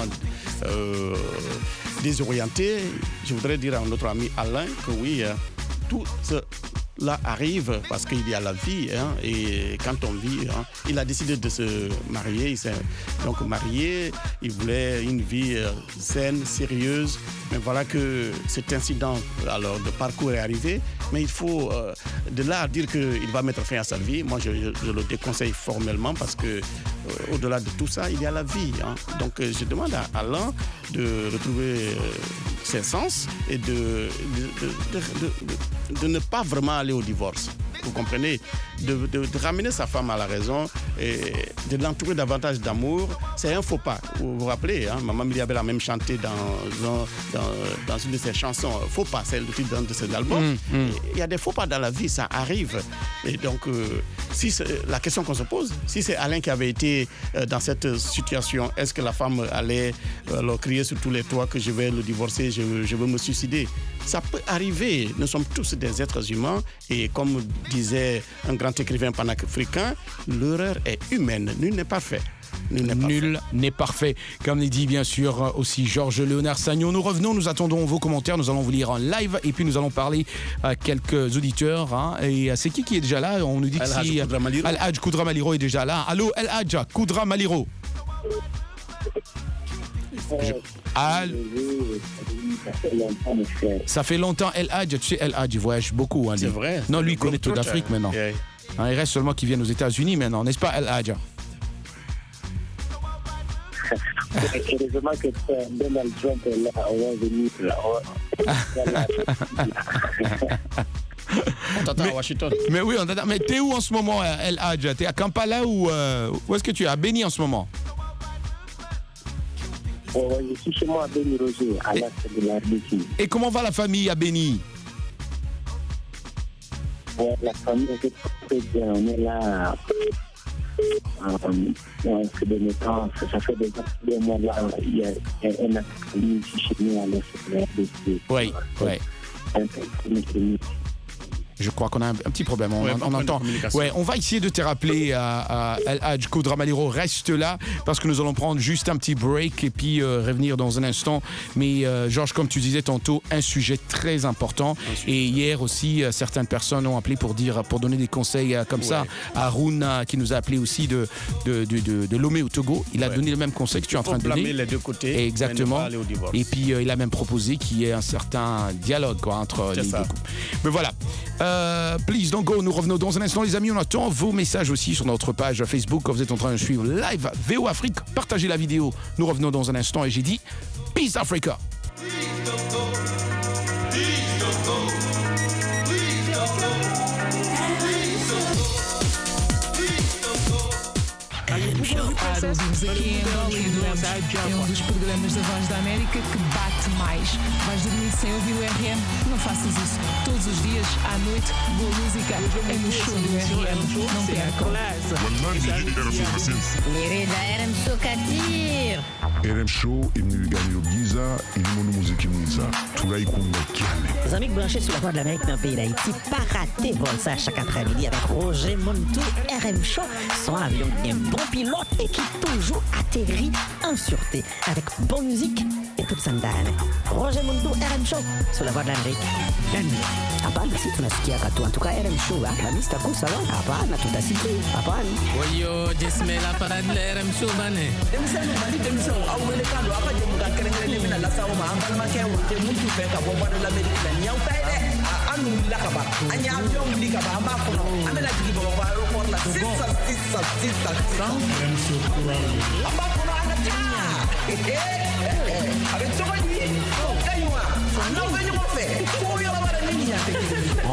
euh, désorienté. Je voudrais dire à notre ami Alain que oui, tout cela arrive parce qu'il y a la vie, hein, et quand on vit, hein, il a décidé de se marier. Il s'est donc marié. Il voulait une vie euh, saine, sérieuse. Mais voilà que cet incident alors, de parcours est arrivé. Mais il faut, euh, de là à dire qu'il va mettre fin à sa vie, moi je, je, je le déconseille formellement parce que euh, au-delà de tout ça, il y a la vie. Hein. Donc euh, je demande à Alain de retrouver euh, ses sens et de, de, de, de, de, de ne pas vraiment aller au divorce. Vous comprenez, de, de, de ramener sa femme à la raison et de l'entourer davantage d'amour, c'est un faux pas. Vous vous rappelez, hein, Maman Miliabel a même chanté dans, un, dans, dans une de ses chansons, Faux pas, c'est le titre de cet album. Il mm, mm. y a des faux pas dans la vie, ça arrive. Et donc, euh, si la question qu'on se pose, si c'est Alain qui avait été euh, dans cette situation, est-ce que la femme allait euh, leur crier sur tous les toits que je vais le divorcer, je, je veux me suicider? Ça peut arriver. Nous sommes tous des êtres humains et comme disait un grand écrivain panafricain, l'erreur est humaine, nul n'est parfait. Nul n'est parfait. Nul n'est parfait. Comme l'a dit bien sûr aussi Georges Léonard Sagnon. Nous revenons, nous attendons vos commentaires, nous allons vous lire en live et puis nous allons parler à quelques auditeurs. Hein. Et c'est qui qui est déjà là? On nous dit que si El Hadj Koudra Maliro est déjà là. Allô El Hadj Koudra Maliro. Je... Al... Ça fait longtemps, El Hadj, tu sais, El Hadj, il voyage beaucoup. Hein, c'est vrai. Non, lui, il connaît toute l'Afrique maintenant. Yeah. Hein, il reste seulement qu'il vienne aux États-Unis maintenant, n'est-ce pas, El Hadj? Heureusement que Donald Trump est là, on va venir là. On t'attend à Washington. Mais oui, on t'attend. Mais t'es où en ce moment, El Hadj? T'es à Kampala ou euh, où est-ce que tu es? À Béni en ce moment? Oh, je suis chez moi à Béni Roger, à l'est de la R D C. Et comment va la famille à Béni? Ouais, la famille est très bien. On est là. Euh, c'est des temps, ça, ça fait des mois là. Il y a un accueil ici chez nous à l'est de la R D C. Oui, oui. Je crois qu'on a un, un petit problème. On, Ouais, on entend. Ouais, on va essayer de te rappeler à, à El Hadj Koudra Maliro. Reste là parce que nous allons prendre juste un petit break et puis euh, revenir dans un instant. Mais euh, Georges, comme tu disais tantôt, un sujet très important. Sujet. Et hier aussi, euh, certaines personnes ont appelé pour dire, pour donner des conseils euh, comme ouais. ça. Haroun euh, qui nous a appelé aussi de de de, de, de Lomé au Togo. Il a ouais. donné le même conseil que tu es en train de donner. Les deux côtés. Exactement. Et puis euh, il a même proposé qu'il y ait un certain dialogue quoi, entre C'est les ça. deux couples. Mais voilà. Euh, please don't go. Nous revenons dans un instant, les amis. On attend vos messages aussi sur notre page Facebook quand vous êtes en train de suivre live V O Afrique. Partagez la vidéo. Nous revenons dans un instant et j'ai dit Peace Africa. Para ouvirmos aqui em Angola e adoramos. É um dos programas da Voz da América que bate mais. Vais dormir sem ouvir o R M? Não faças isso. Todos os dias, à noite, boa música é no show do R M. Não percam. Lirida R M Show Katir. R M Show imnigani Giza ilimono muziki mwiza tunaikunda kiane. Les amis branchés sur la Voix de l'Amérique dans le pays d'Haïti, pas rater vol ça chaque après-midi avec Roger Montou. R M Show, son avion qui est un bon pilote et qui toujours atterrit en sûreté avec bonne musique et toute sandale. Roger Montou, R M Show sur la Voix de l'Amérique. Hapana, si tunasikia katu. En tout cas, R M Show, la mista kusa lo. Hapana, tutasikia. Hapana. Oyo, jismela parade la R M Show bane. Demisano bani demisano awele kalo akaje muka kerengere mina la sawo ma ambal ma kewo te muntu fe ka bo bado la medina nyaw tayde anu la ka ba anya avion li ka ba amba ko no amela jigi bo ba ro ko la sisa sisa sisa R M Show amba ko no ana ta avec so ba ni oh kaywa no ba ni mo fe ko yo la ba ni ya te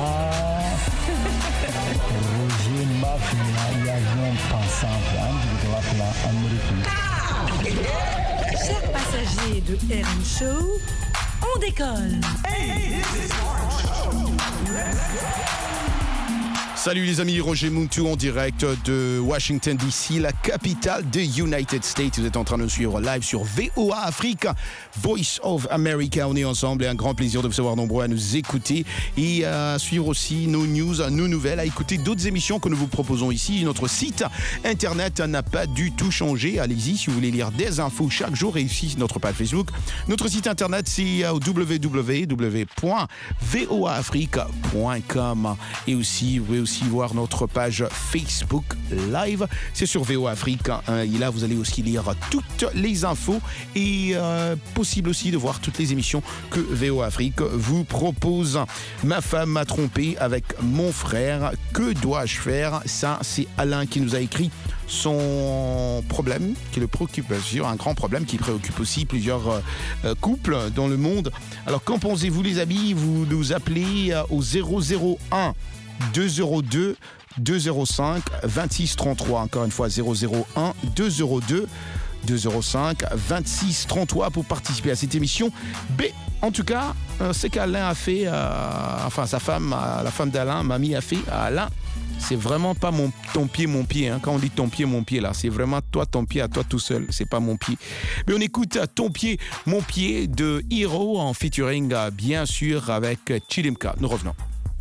Roger Mafia y avion pensant de la Amérique. Chers passagers de R M Show, on décolle. Hey, this is R M Show. Salut les amis, Roger Montou en direct de Washington D C, la capitale des United States. Vous êtes en train de nous suivre live sur V O A Afrique, Voice of America. On est ensemble et un grand plaisir de vous savoir nombreux à nous écouter et à suivre aussi nos news, nos nouvelles, à écouter d'autres émissions que nous vous proposons ici. Notre site internet n'a pas du tout changé. Allez-y si vous voulez lire des infos chaque jour et ici notre page Facebook. Notre site internet c'est w w w point v o a afrique point com et aussi vous pouvez aussi voir notre page Facebook Live, c'est sur V O Afrique hein, et là vous allez aussi lire toutes les infos et euh, possible aussi de voir toutes les émissions que V O Afrique vous propose. Ma femme m'a trompé avec mon frère, que dois-je faire? Ça c'est Alain qui nous a écrit son problème qui le préoccupe, sur un grand problème qui préoccupe aussi plusieurs euh, couples dans le monde. Alors qu'en pensez-vous les amis? Vous nous appelez au zéro zéro un deux zéro deux deux zéro cinq vingt-six trente-trois. Encore une fois, zéro zéro un deux zéro deux deux zéro cinq vingt-six trente-trois pour participer à cette émission. B, en tout cas, euh, c'est qu'Alain a fait, euh, enfin sa femme, euh, la femme d'Alain, mamie a fait à Alain. C'est vraiment pas mon, ton pied, mon pied. Hein. Quand on dit ton pied, mon pied, là, c'est vraiment toi, ton pied à toi tout seul. C'est pas mon pied. Mais on écoute Ton pied, mon pied de Hero en featuring, bien sûr, avec Chilimka. Nous revenons.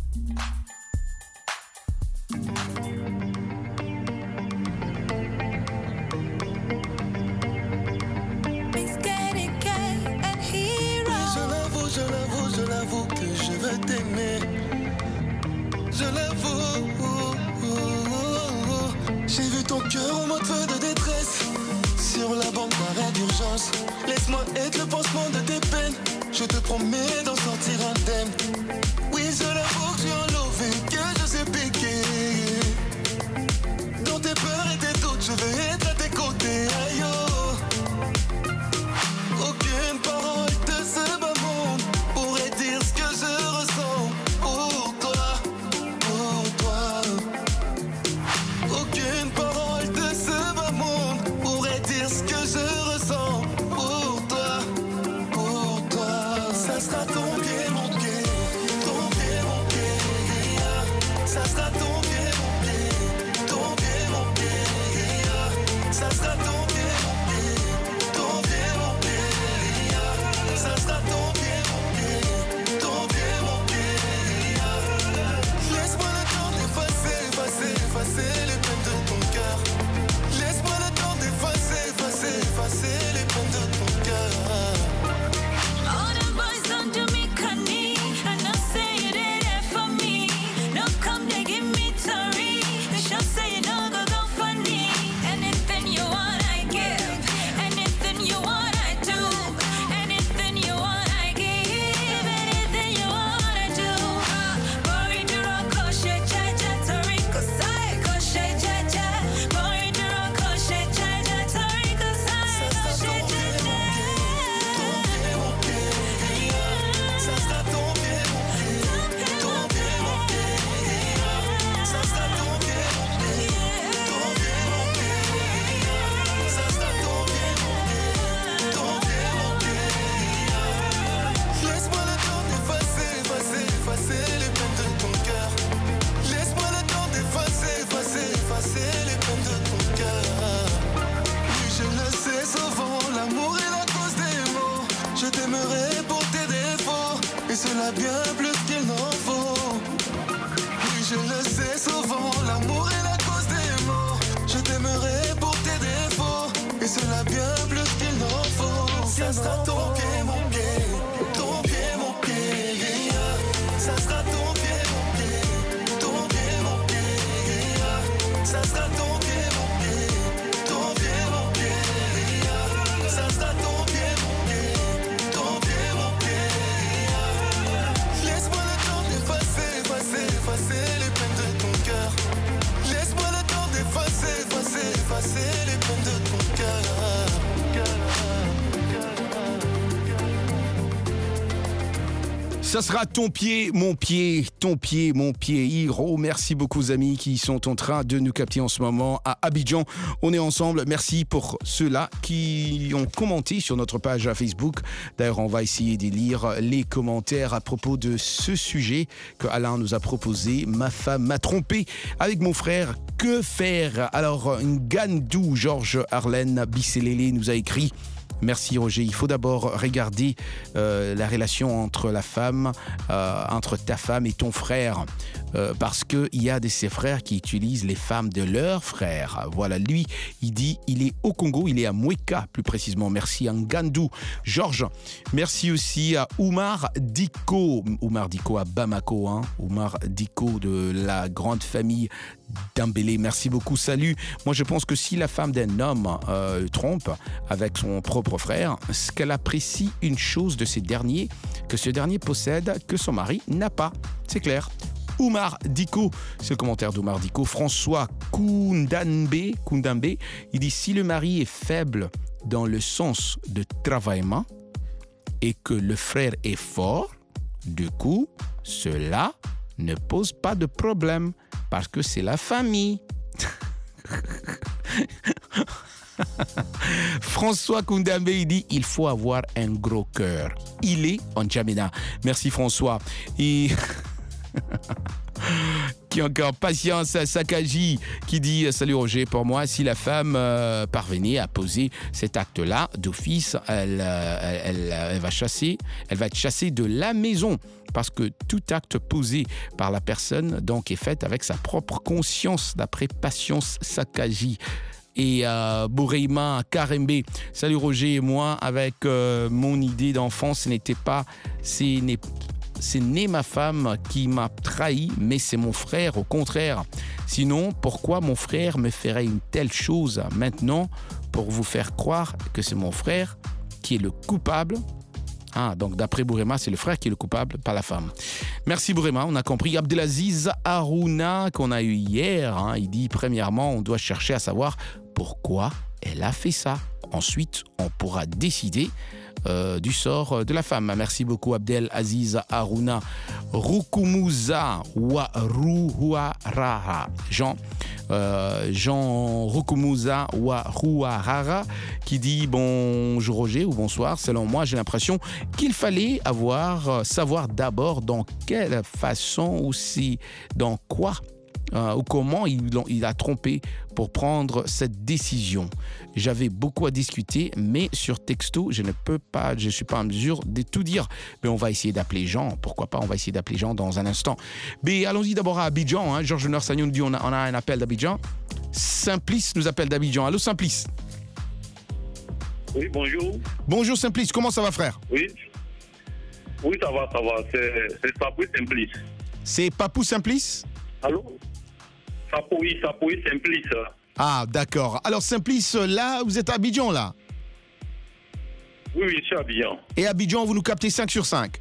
Je l'avoue, je l'avoue que je veux t'aimer. Je l'avoue. J'ai vu ton cœur en mode feu de détresse sur la bande d'arrêt d'urgence. Laisse-moi être le pansement de tes peines. Je te promets d'en sortir indemne. Oui, je l'avoue que j'ai un lové, que je sais piquer. Dans tes peurs et tes doutes, je vais être à tes côtés. Aïe oh. Aucune parole de ce bas monde pourrait dire ce que je ressens pour toi, pour toi. Aucune parole de ce bas monde pourrait dire ce que je ressens pour toi, pour toi. Ça sera Ça sera ton pied, mon pied, ton pied, mon pied, yeah. Ça sera ton pied, mon pied, ton pied, mon pied, yeah. Ça sera ton pied, mon pied, ton pied, mon pied, yeah. Ça sera ton pied, mon pied, ton pied, mon pied, yeah. Laisse-moi le temps d'effacer, effacer, effacer les peines de ton cœur. Laisse-moi le temps d'effacer, effacer, effacer les peines de ton cœur. Ça sera ton pied, mon pied, ton pied, mon pied. Hiro, merci beaucoup aux amis qui sont en train de nous capter en ce moment à Abidjan. On est ensemble. Merci pour ceux-là qui ont commenté sur notre page Facebook. D'ailleurs, on va essayer de lire les commentaires à propos de ce sujet que Alain nous a proposé. Ma femme m'a trompé avec mon frère. Que faire? Alors, Ngandou, Georges Arlène Bisselélé nous a écrit. Merci Roger. Il faut d'abord regarder euh, la relation entre la femme, euh, entre ta femme et ton frère. Euh, parce qu'il y a de ces frères qui utilisent les femmes de leurs frères. Voilà, lui, il dit, il est au Congo, il est à Mweka plus précisément. Merci à Ngandou. Georges, merci aussi à Oumar Diko. Oumar Diko à Bamako. Hein. Oumar Diko de la grande famille Dembélé. Merci beaucoup, salut. Moi, je pense que si la femme d'un homme euh, trompe avec son propre frère, ce qu'elle apprécie une chose de ce dernier, que ce dernier possède, que son mari n'a pas. C'est clair. Oumar Diko, c'est le commentaire d'Oumar Diko. François Koundambe, Koundambe, il dit si le mari est faible dans le sens de travaillement et que le frère est fort, du coup, cela ne pose pas de problème parce que c'est la famille. François Koundambe, il dit il faut avoir un gros cœur. Il est en Djamena. Merci François. Et qui encore patience à Sakaji qui dit salut Roger, pour moi si la femme euh, parvenait à poser cet acte-là d'office, elle, euh, elle, elle va chasser, elle va être chassée de la maison parce que tout acte posé par la personne donc est fait avec sa propre conscience d'après Patience Sakaji. Et euh, Boureima Karembe, salut Roger, et moi avec euh, mon idée d'enfant, ce n'était pas, ce n'est Ce n'est ma femme qui m'a trahi, mais c'est mon frère, au contraire. Sinon, pourquoi mon frère me ferait une telle chose maintenant pour vous faire croire que c'est mon frère qui est le coupable? Ah, donc d'après Bourema, c'est le frère qui est le coupable, pas la femme. Merci Bourema, on a compris. Abdelaziz Harouna, qu'on a eu hier, hein, il dit premièrement, on doit chercher à savoir pourquoi elle a fait ça. Ensuite, on pourra décider Euh, du sort de la femme. Merci beaucoup Abdel Aziz Harouna. Rukumuza wa Ruhuarara. Jean, euh, Jean Rukumuza wa Ruhuarara qui dit bonjour Roger ou bonsoir. Selon moi, j'ai l'impression qu'il fallait avoir, savoir d'abord dans quelle façon ou si, dans quoi Euh, ou comment il, il a trompé pour prendre cette décision. J'avais beaucoup à discuter, mais sur texto, je ne peux pas, je ne suis pas en mesure de tout dire. Mais on va essayer d'appeler Jean. Pourquoi pas, on va essayer d'appeler Jean dans un instant. Mais allons-y d'abord à Abidjan. Hein. Georges Norsagnon nous dit on a, on a un appel d'Abidjan. Simplice nous appelle d'Abidjan. Allô Simplice? Oui, bonjour. Bonjour Simplice, comment ça va frère? Oui, oui ça va, ça va. C'est, c'est Papou Simplice. C'est Papou Simplice? Allô? Sapoui, Sapoui Simplice. Ah, d'accord. Alors, Simplice, là, vous êtes à Abidjan, là? Oui, oui, je suis à Abidjan. Et Abidjan, vous nous captez cinq sur cinq?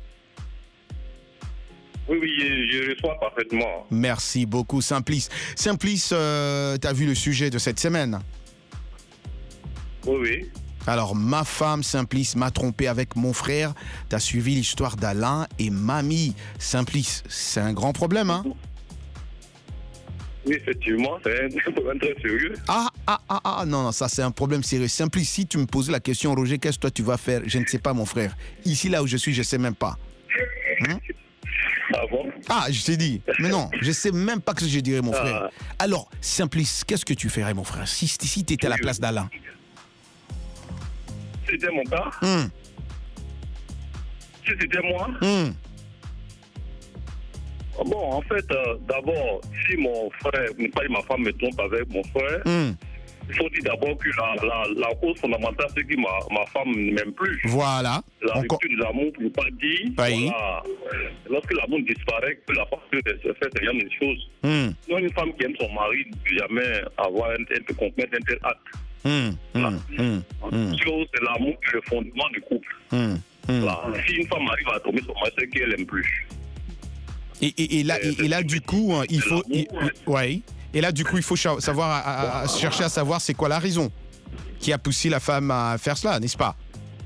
Oui, oui, je, je reçois parfaitement. Merci beaucoup, Simplice. Simplice, euh, t'as vu le sujet de cette semaine? Oui, oui. Alors, ma femme, Simplice, m'a trompé avec mon frère. T'as suivi l'histoire d'Alain et mamie. Simplice, c'est un grand problème, hein? Oui, effectivement, c'est un problème très sérieux. Ah, ah, ah, ah, non, non, ça c'est un problème sérieux. Simplice, si tu me posais la question, Roger, qu'est-ce que toi tu vas faire? Je ne sais pas, mon frère. Ici, là où je suis, je ne sais même pas. Hein? Ah bon? Ah, je t'ai dit. Mais non, je ne sais même pas ce que je dirais, mon frère. Ah. Alors, Simplice, qu'est-ce que tu ferais, mon frère, si, si tu étais à la place d'Alain? Si c'était mon cas? Hum. Si c'était moi? Hum. Bon, en fait, euh, d'abord, si mon frère, pas ma femme me trompe avec mon frère, mm. il faut dire d'abord que la, la, la cause fondamentale, c'est que ma, ma femme ne m'aime plus. Voilà. La On rupture de l'amour, pour ne pas dire, oui. voilà, lorsque l'amour disparaît, que la femme peut se faire ce genre de choses. Mm. Non, une femme qui aime son mari ne peut jamais avoir un tel, commettre un tel acte. Mm. Voilà. Mm. Mm. Chose, c'est l'amour qui est le fondement du couple. Mm. Mm. Voilà. Si une femme arrive à tomber son mari, c'est qu'elle n'aime plus. Et, et, et là, et, et là du coup, hein, il faut... Il, ouais. Et là, du coup, il faut cha- savoir, à, à, à chercher à savoir c'est quoi la raison qui a poussé la femme à faire cela, n'est-ce pas?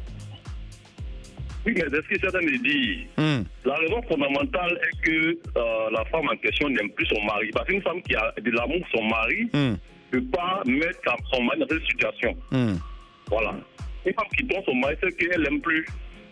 Oui, mais est-ce que certains me disent mm. La raison fondamentale est que euh, la femme en question n'aime plus son mari. Parce qu'une femme qui a de l'amour pour son mari ne mm. peut pas mettre son mari dans cette situation. Mm. Voilà. Une femme qui trompe son mari, c'est qu'elle n'aime plus.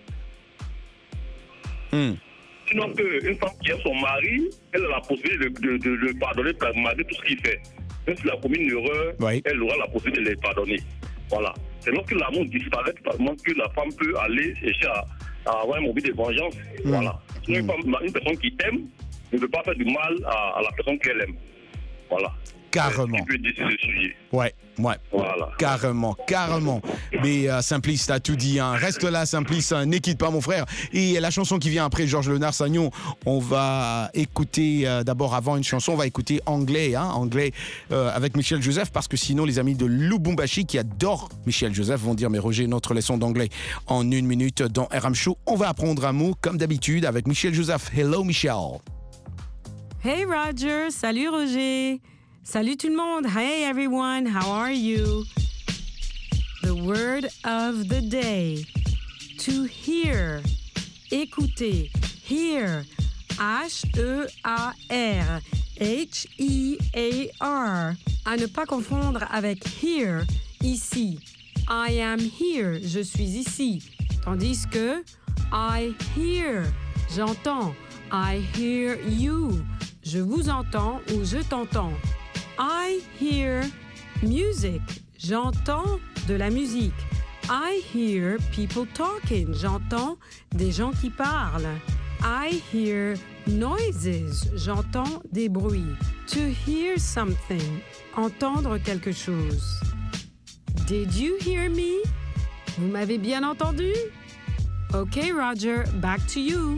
Mm. Sinon, une femme qui aime son mari, elle a la possibilité de, de, de, de pardonner malgré tout ce qu'il fait. Même si la commune une erreur, oui. elle aura la possibilité de les pardonner. Voilà. C'est lorsque l'amour disparaît totalement que la femme peut aller chercher à, à avoir un mobile de vengeance. Mm. Voilà. Sinon, mm. une, femme, une personne qui aime ne peut pas faire du mal à, à la personne qu'elle aime. Voilà. Carrément. Tu peux dire ce sujet. Ouais, ouais. Voilà. Carrément, carrément. Mais euh, Simplice, t'as tout dit. Hein. Reste là, Simplice. Hein. Ne quitte pas, mon frère. Et la chanson qui vient après, Georges Léonard Sagnon, on va écouter euh, d'abord, avant une chanson, on va écouter anglais, hein, anglais euh, avec Michel Joseph, parce que sinon, les amis de Lubumbashi qui adorent Michel Joseph vont dire, mais Roger, notre leçon d'anglais en une minute dans R M Show. On va apprendre un mot, comme d'habitude, avec Michel Joseph. Hello, Michel. Hey, Roger. Salut, Roger. Salut tout le monde. Hey everyone, how are you? The word of the day. To hear. Écouter. Hear. H E A R. H E A R. À ne pas confondre avec here, ici. I am here, je suis ici. Tandis que I hear, j'entends. I hear you, je vous entends ou je t'entends. I hear music. J'entends de la musique. I hear people talking. J'entends des gens qui parlent. I hear noises. J'entends des bruits. To hear something. Entendre quelque chose. Did you hear me? Vous m'avez bien entendu? Okay, Roger, back to you.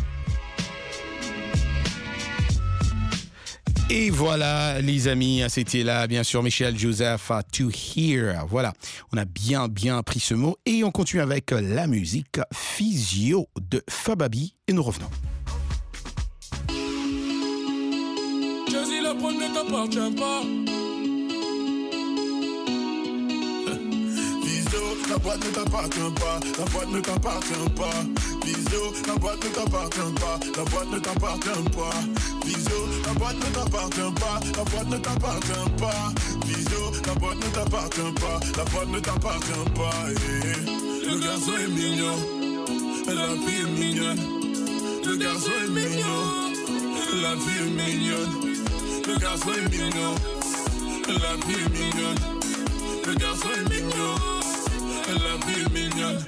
Et voilà, les amis, c'était là, bien sûr, Michel Joseph, To Hear. Voilà, on a bien, bien appris ce mot. Et on continue avec la musique Physio de Fababi. Et nous revenons. Jazzy, la prod ne t'appartient pas. La boîte ne t'appartient pas, la boîte ne t'appartient pas. Bisous, la boîte ne t'appartient pas, la boîte ne t'appartient pas. Bisous, la boîte ne t'appartient pas, la boîte ne t'appartient pas. Bisous, la boîte ne t'appartient pas, la boîte ne t'appartient pas. Eh. Le garçon est mignon, la fille est mignonne. Le garçon est mignon, la fille est mignonne. Le garçon est mignon, la fille est mignonne. Le garçon est mignon. La vie est mignonne.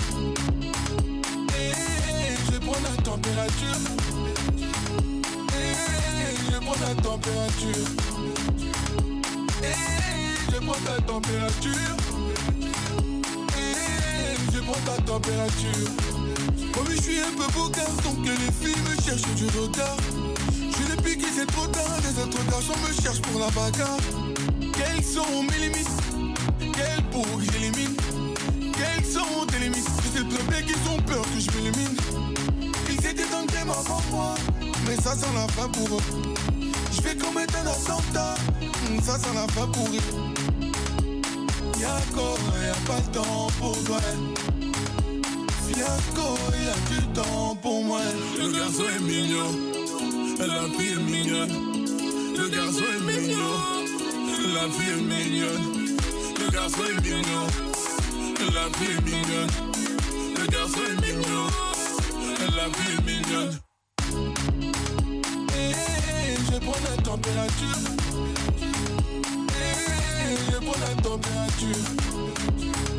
Hey, hey, je prends la température. Hey, hey, je prends la température. Hey, hey, je prends la température. Hey, hey, je prends ta température. Oh oui, je suis un peu beau garçon que les filles me cherchent du regard. Je l'ai piqué, c'est trop tard. Les autres garçons me cherchent pour la bagarre. Quelles sont mes limites? Quelles pour que j'élimine? Quelles sont tes limites? Je sais très bien qu'ils ont peur que je m'élimine. Ils étaient dans le game avant moi, mais ça sent la fin pour eux. Je vais commettre un attentat, ça sent la fin pour eux. Y'a encore, y'a pas le temps pour toi. Fiasco, y'a du temps pour moi. Le garçon est mignon, la fille est mignonne. Le garçon est mignon, la fille est mignonne. Le garçon est mignon. La vie est mignonne, le garçon est mignon, la vie est mignonne. Hey, hey, je prends la température. Hey, hey, je prends la température.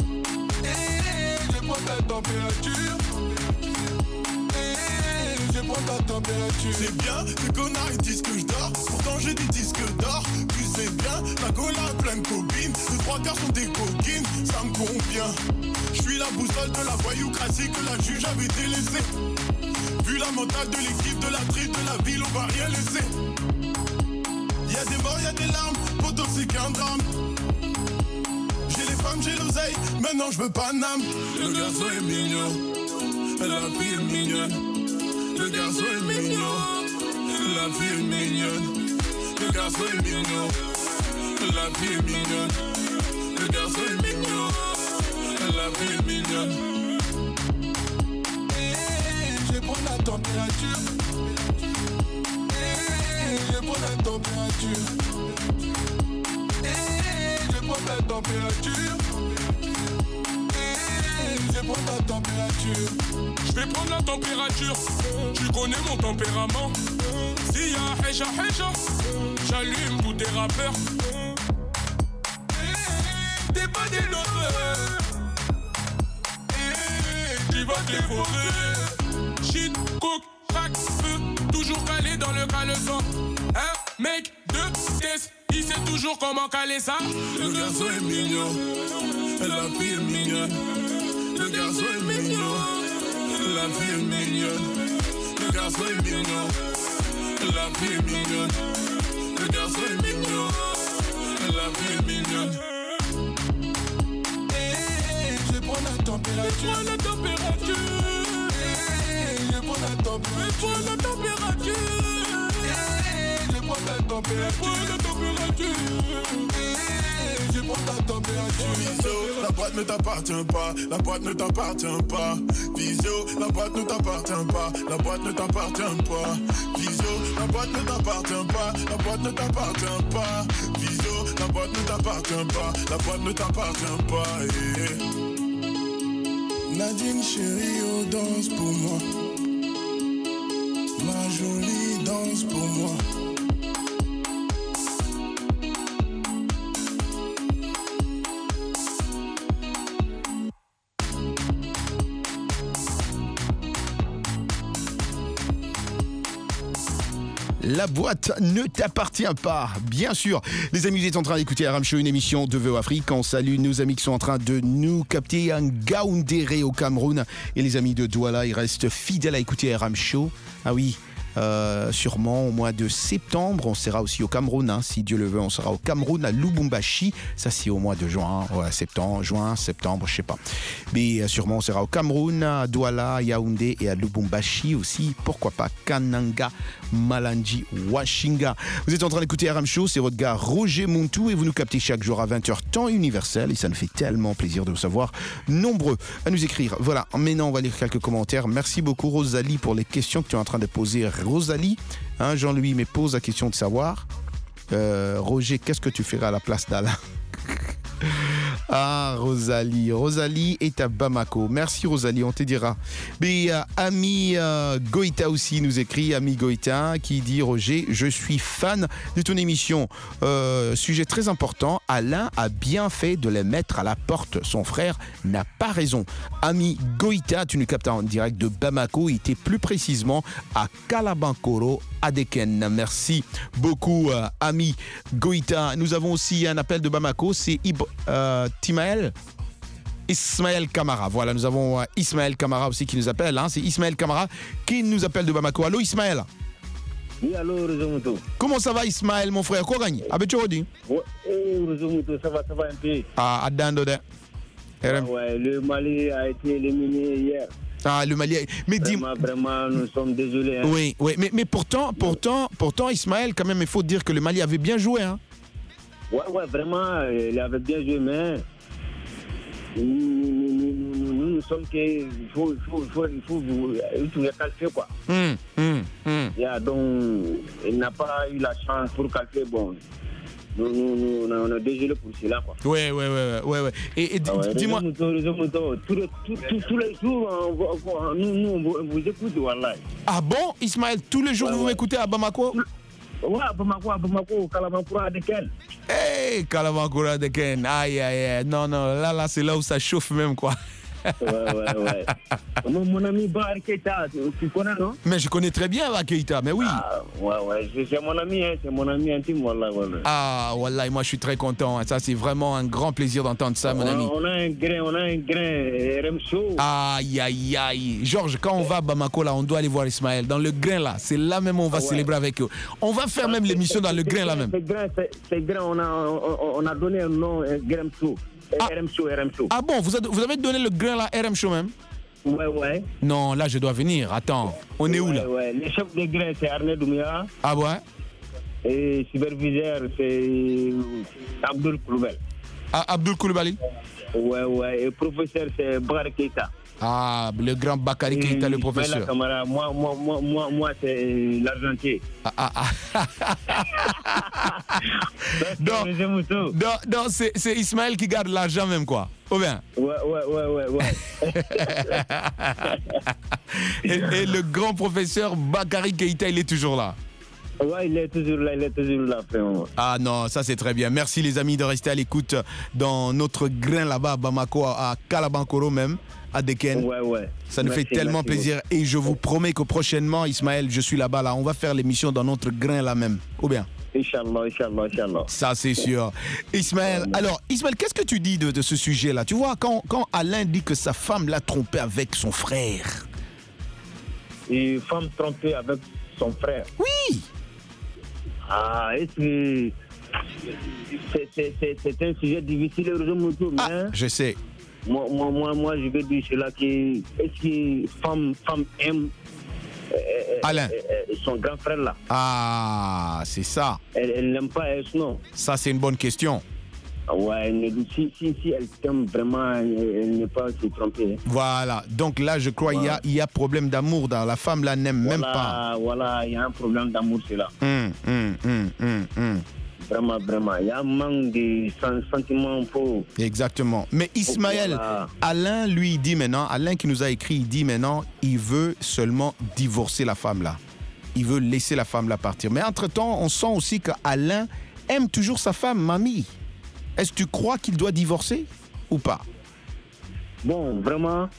Hey, hey, je prends la température. Hey, hey, je prends prends ta température. C'est bien, les connards ils disent que je dors. Pourtant j'ai des disques d'or. Puis c'est bien, la cola pleine de copines. Les trois quarts sont des coquines, ça me convient. Je suis la boussole de la voyoucratie que la juge avait délaissée. Vu la mentale de l'équipe, de la tripe, de la ville, on va rien laisser. Y'a des morts, y'a des larmes, pourtant c'est qu'un drame. J'ai les femmes, j'ai l'oseille, maintenant je veux pas d'âme. Le garçon est mignon, la fille est mignonne. Le garçon est mignon, la fille est mignonne. Le garçon est mignon, la fille est mignonne. Le garçon est mignon, la fille est mignonne. Je vais prendre la température. Je vais prendre la température. Je vais prendre la température. Je vais prendre la température. Je vais prendre la température. Tu connais mon tempérament. S'il y a Heja Heja, j'allume tous tes rappeurs. T'es pas des lovers. Tu vas te dévorer. Shit, coke, crack, feu. Toujours calé dans le caleçon. Un mec de test, il sait toujours comment caler ça. Le garçon est mignon, la fille est mignonne. Le garçon est mignon, la fille est mignonne. Le garçon est mignon, la fille est mignonne. Le garçon est mignon, la fille est mignonne. Je vais prendre la température. Je prends la température. Je prends la température. Je prends la température. Je prends la température. la température. Je prends la température. Visio, la boîte ne t'appartient pas. La boîte ne t'appartient pas. Visio, la boîte ne t'appartient pas. La boîte ne t'appartient pas. Visio, la boîte ne t'appartient pas. La boîte ne t'appartient pas. Visio, la boîte ne t'appartient pas. La boîte ne t'appartient pas. Eh. Nadine chérie, oh danse pour moi. Ma jolie danse pour moi. La boîte ne t'appartient pas, bien sûr. Les amis, vous êtes en train d'écouter R M Show, une émission de V O Afrique. On salue nos amis qui sont en train de nous capter en Gaoundéré au Cameroun. Et les amis de Douala, ils restent fidèles à écouter R M Show. Ah oui, euh, sûrement au mois de septembre, on sera aussi au Cameroun. Hein, si Dieu le veut, on sera au Cameroun, à Lubumbashi. Ça, c'est au mois de juin, ouais, septembre, juin, septembre, je sais pas. Mais euh, sûrement, on sera au Cameroun, à Douala, Yaoundé et à Lubumbashi aussi. Pourquoi pas Kananga, Malandi, Washinga. Vous êtes en train d'écouter R M Show, c'est votre gars Roger Montou et vous nous captez chaque jour à vingt heures temps universel et ça nous fait tellement plaisir de vous savoir nombreux à nous écrire. Voilà, maintenant on va lire quelques commentaires. Merci beaucoup Rosalie pour les questions que tu es en train de poser. Rosalie, hein, Jean-Louis me pose la question de savoir euh, Roger, qu'est-ce que tu feras à la place d'Alain? Ah, Rosalie. Rosalie est à Bamako. Merci, Rosalie, on te dira. Mais euh, Ami euh, Goïta aussi nous écrit, Ami Goïta, qui dit, Roger, je suis fan de ton émission. Euh, sujet très important, Alain a bien fait de les mettre à la porte. Son frère n'a pas raison. Ami Goïta, tu nous captes en direct de Bamako. Il était plus précisément à Kalabankoro, Adeken. Merci beaucoup, euh, Ami Goïta. Nous avons aussi un appel de Bamako, c'est Ib euh, Timaël Ismaël Kamara. Voilà, nous avons euh, Ismaël Kamara aussi qui nous appelle. Hein. C'est Ismaël Kamara qui nous appelle de Bamako. Allô, Ismaël? Oui, allô, Rosomoto. Comment ça va, Ismaël, mon frère? Quoi gagne? Ah, ben, tu redis? Oui, Rosomoto, ça va, ça va un peu. Ah, à Dandode. Ah, ouais, le Mali a été éliminé hier. Ah, le Mali. Mais vraiment, dis... vraiment, nous sommes désolés. Hein. Oui, oui, mais, mais pourtant, pourtant, pourtant, Ismaël, quand même, il faut dire que le Mali avait bien joué, hein. Ouais, ouais, vraiment, il avait bien joué, mais nous, nous, nous, nous, nous, nous sommes qu'il faut, il faut, il faut, il faut, il faut calfer, quoi. Mm, mm, mm. Yeah, donc, il n'a pas eu la chance pour calfer, bon. Nous, nous, nous, on est désolé pour cela, quoi. Ouais, ouais, ouais, ouais, ouais. Et, et ah ouais, dis-moi... Tous les jours, on, on, nous, nous, on vous écoute, voilà. Ah bon, Ismaël, tous les jours, ouais, vous ouais. m'écoutez à Bamako? Ouais, à Bamako, à Bamako, Kalabankoro, Adeken. Hey, Kalabankoro, Adeken. Aïe, aïe, aïe. Non, non, là, là, c'est là où ça chauffe même, quoi. Ouais, ouais, ouais. Mon, mon ami Bar Keita, tu, tu connais, non? Mais je connais très bien Bar Keita, mais oui. Ah, ouais, ouais, c'est, c'est mon ami, hein, c'est mon ami intime, wallah, wallah. Ah, wallah, moi je suis très content. Ça, c'est vraiment un grand plaisir d'entendre ça, mon on, ami. On a un grain, on a un grain R M Show. Aïe, aïe, aïe. Georges, quand on va à Bamako, là, on doit aller voir Ismaël. Dans le grain, là, c'est là même où on va ah, ouais. célébrer avec eux. On va faire même l'émission dans le grain, là même. C'est grain, c'est, c'est grain, on a, on, on a donné un nom, R M Show. Ah. R M Show, R M Show. Ah bon, vous, a, vous avez donné le grain, là, R M Show même? Ouais, ouais. Non, là, je dois venir. Attends, on est ouais, où, là? Ouais, le chef de grain, c'est Arnaud Doumia. Ah ouais? Et superviseur, c'est Abdul Koulibaly. Ah, Abdul Koulibaly? Ouais, ouais. Et professeur, c'est Bakary Keita. Ah, le grand Bakary Keita, le professeur. Camara, moi, moi, moi, moi, moi c'est l'argentin. Ah, ah, ah. non, non, non c'est, c'est Ismaël qui garde l'argent même, quoi. Ou bien? Ouais, ouais, ouais, ouais, ouais. et, et le grand professeur Bakary Keita, il est toujours là. Ouais, il est toujours là, il est toujours là, frérot. Ah non, ça c'est très bien. Merci les amis de rester à l'écoute dans notre grain là-bas à Bamako, à Kalabankoro même, à Deken. Ouais, ouais. Ça nous merci, fait tellement plaisir. Beaucoup. Et je vous promets que prochainement, Ismaël, je suis là-bas, là. On va faire l'émission dans notre grain là même. Ou bien? Inch'Allah, Inch'Allah, Inch'Allah. Ça c'est sûr. Ismaël, ouais. alors, Ismaël, qu'est-ce que tu dis de, de ce sujet-là? Tu vois, quand, quand Alain dit que sa femme l'a trompé avec son frère. Une femme trompée avec son frère? Oui. Ah, est-ce que c'est, c'est, c'est, c'est un sujet difficile, mais ah, je sais. Moi, moi, moi, moi, je vais dire cela que est-ce que femme, femme aime euh, Alain. Euh, son grand frère là? Ah, c'est ça. Elle, elle l'aime pas, elle, non? Ça, c'est une bonne question. Ouais, si, si, si elle t'aime vraiment, elle n'est pas se tromper. Hein. Voilà, donc là, je crois qu'il voilà. y, y a problème d'amour dans la femme, là, n'aime voilà, même pas. Voilà, il y a un problème d'amour, c'est là. Hum, hum, hum, hum, hum. Vraiment, vraiment, il y a un manque de sentiments pour... Exactement. Mais Ismaël, voilà. Alain, lui, dit maintenant, Alain qui nous a écrit, il dit maintenant, il veut seulement divorcer la femme, là. Il veut laisser la femme, là, partir. Mais entre-temps, on sent aussi qu'Alain aime toujours sa femme, mamie. Est-ce que tu crois qu'il doit divorcer ou pas? Bon, vraiment,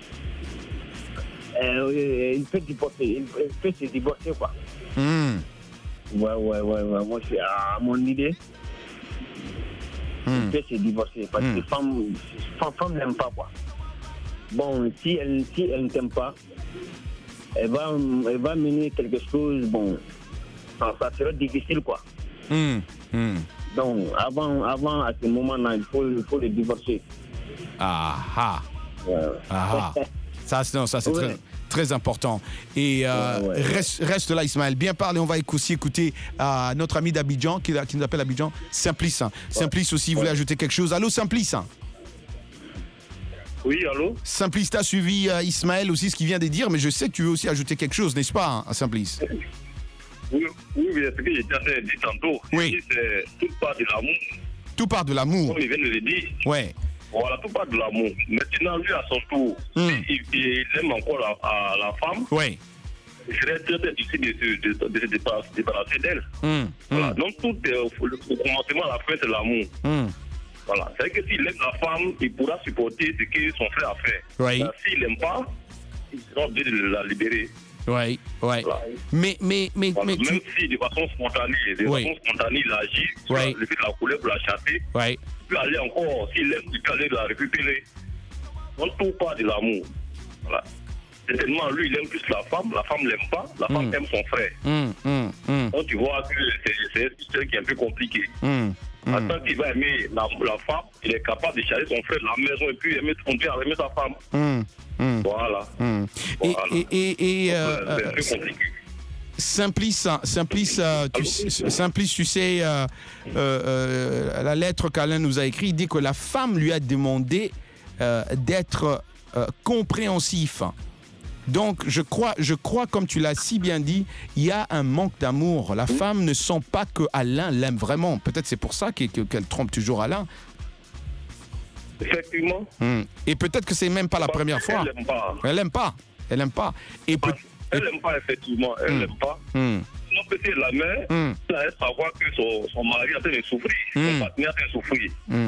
euh, il peut divorcer, il peut se divorcer, quoi. Mm. Ouais, ouais, ouais, ouais, moi, c'est à mon idée. Mm. Il peut se divorcer, parce mm. que femme, femme, femme n'aime pas, quoi. Bon, si elle, si elle ne t'aime pas, elle va, elle va mener quelque chose, bon, ça, ça sera difficile, quoi. Mm. Mm. Donc, avant, avant, à ce moment-là, il faut, il faut le divorcer. Ah ah. Ouais. Ah ah. Ça, non, ça c'est ouais. très, très important. Et euh, ouais, ouais, reste, reste là, Ismaël. Bien parlé. On va aussi écouter euh, notre ami d'Abidjan, qui, qui nous appelle Abidjan, Simplice. Ouais. Simplice aussi, voulait ouais. ajouter quelque chose. Allô, Simplice? Oui, allô? Simplice, t'as suivi euh, Ismaël aussi, ce qu'il vient de dire, mais je sais que tu veux aussi ajouter quelque chose, n'est-ce pas, hein, Simplice? Oui, oui, mais ce que j'ai déjà dit tantôt, oui. c'est tout part de l'amour. Tout part de l'amour. Comme il vient de le dire. Ouais. Voilà, tout part de l'amour. Maintenant, lui, à son tour, mm. il, il aime encore la, à la femme. Oui. Il serait très, très difficile de, de, de, de, de se débarrasser d'elle. Mm. Voilà. Mm. Donc, tout est, au commencement à la fin, c'est l'amour. Mm. Voilà. C'est vrai que s'il aime la femme, il pourra supporter ce que son frère a fait. Oui. S'il n'aime pas, il sera obligé de la libérer. Oui, oui. Voilà. Mais, mais, mais, voilà. mais Même tu... si de façon spontanée, de oui. façon spontanée, il agit, oui. le fait de la couleur pour la chasser, oui. il peut aller encore, s'il aime, il peut aller la récupérer. Donc tout part de l'amour. Voilà. Certainement, lui, il aime plus la femme, la femme ne l'aime pas, la femme mm. aime son frère. Mm, mm, mm. Donc tu vois que c'est, c'est une histoire qui est un peu compliquée. Mm. En tant qu'il va aimer la, la femme, il est capable de chasser son frère de la maison et puis aimer, continuer à aimer sa femme. Mm. Mm. Voilà. Mm. Et, voilà. et, et, et euh, c'est un peu euh, compliqué. Simplice, Simplice, euh, tu, Simplice, tu sais, euh, euh, euh, la lettre qu'Alain nous a écrite, il dit que la femme lui a demandé euh, d'être euh, compréhensif. Donc, je crois, je crois, comme tu l'as si bien dit, il y a un manque d'amour. La femme ne sent pas que Alain l'aime vraiment. Peut-être c'est pour ça qu'elle, qu'elle trompe toujours Alain. Effectivement. Hum. Et peut-être que c'est même pas la Parce première fois. Elle n'aime pas. Elle n'aime pas. Elle n'aime pas. Et peut- elle n'aime pas, effectivement. Elle n'aime hum. pas. Hum. Non, peut-être la mère, hum. elle savoir que son, son mari est en train de souffrir. Hum. Son partenaire est en train de souffrir. Hum.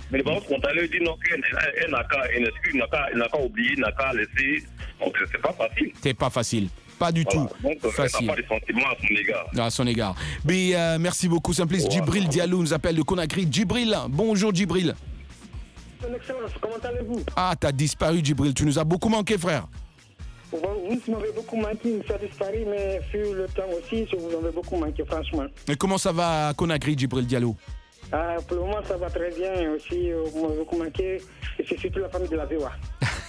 Mais le ballon spontané dit non, qu'elle elle n'a qu'à une excuse, n'a qu'à n'a qu'à oublier, n'a qu'à laisser. Donc c'est pas facile. C'est pas facile. Pas du Voilà. tout Donc euh, elle facile. n'a pas de sentiments à son égard. À son égard. Mais euh, merci beaucoup, Simplice. Ouais. Djibril Diallo nous appelle de Conakry. Djibril, bonjour Djibril. Son Excellence, comment allez-vous? Ah, t'as disparu Djibril, tu nous as beaucoup manqué frère. Vous, vous m'avez beaucoup manqué, vous avez disparu, mais sur le temps aussi, je vous en ai beaucoup manqué, franchement. Et comment ça va à Conakry, Djibril Diallo? Ah, pour le moment, ça va très bien, et aussi, euh, vous m'avez beaucoup manqué, et c'est surtout la famille de la V O A.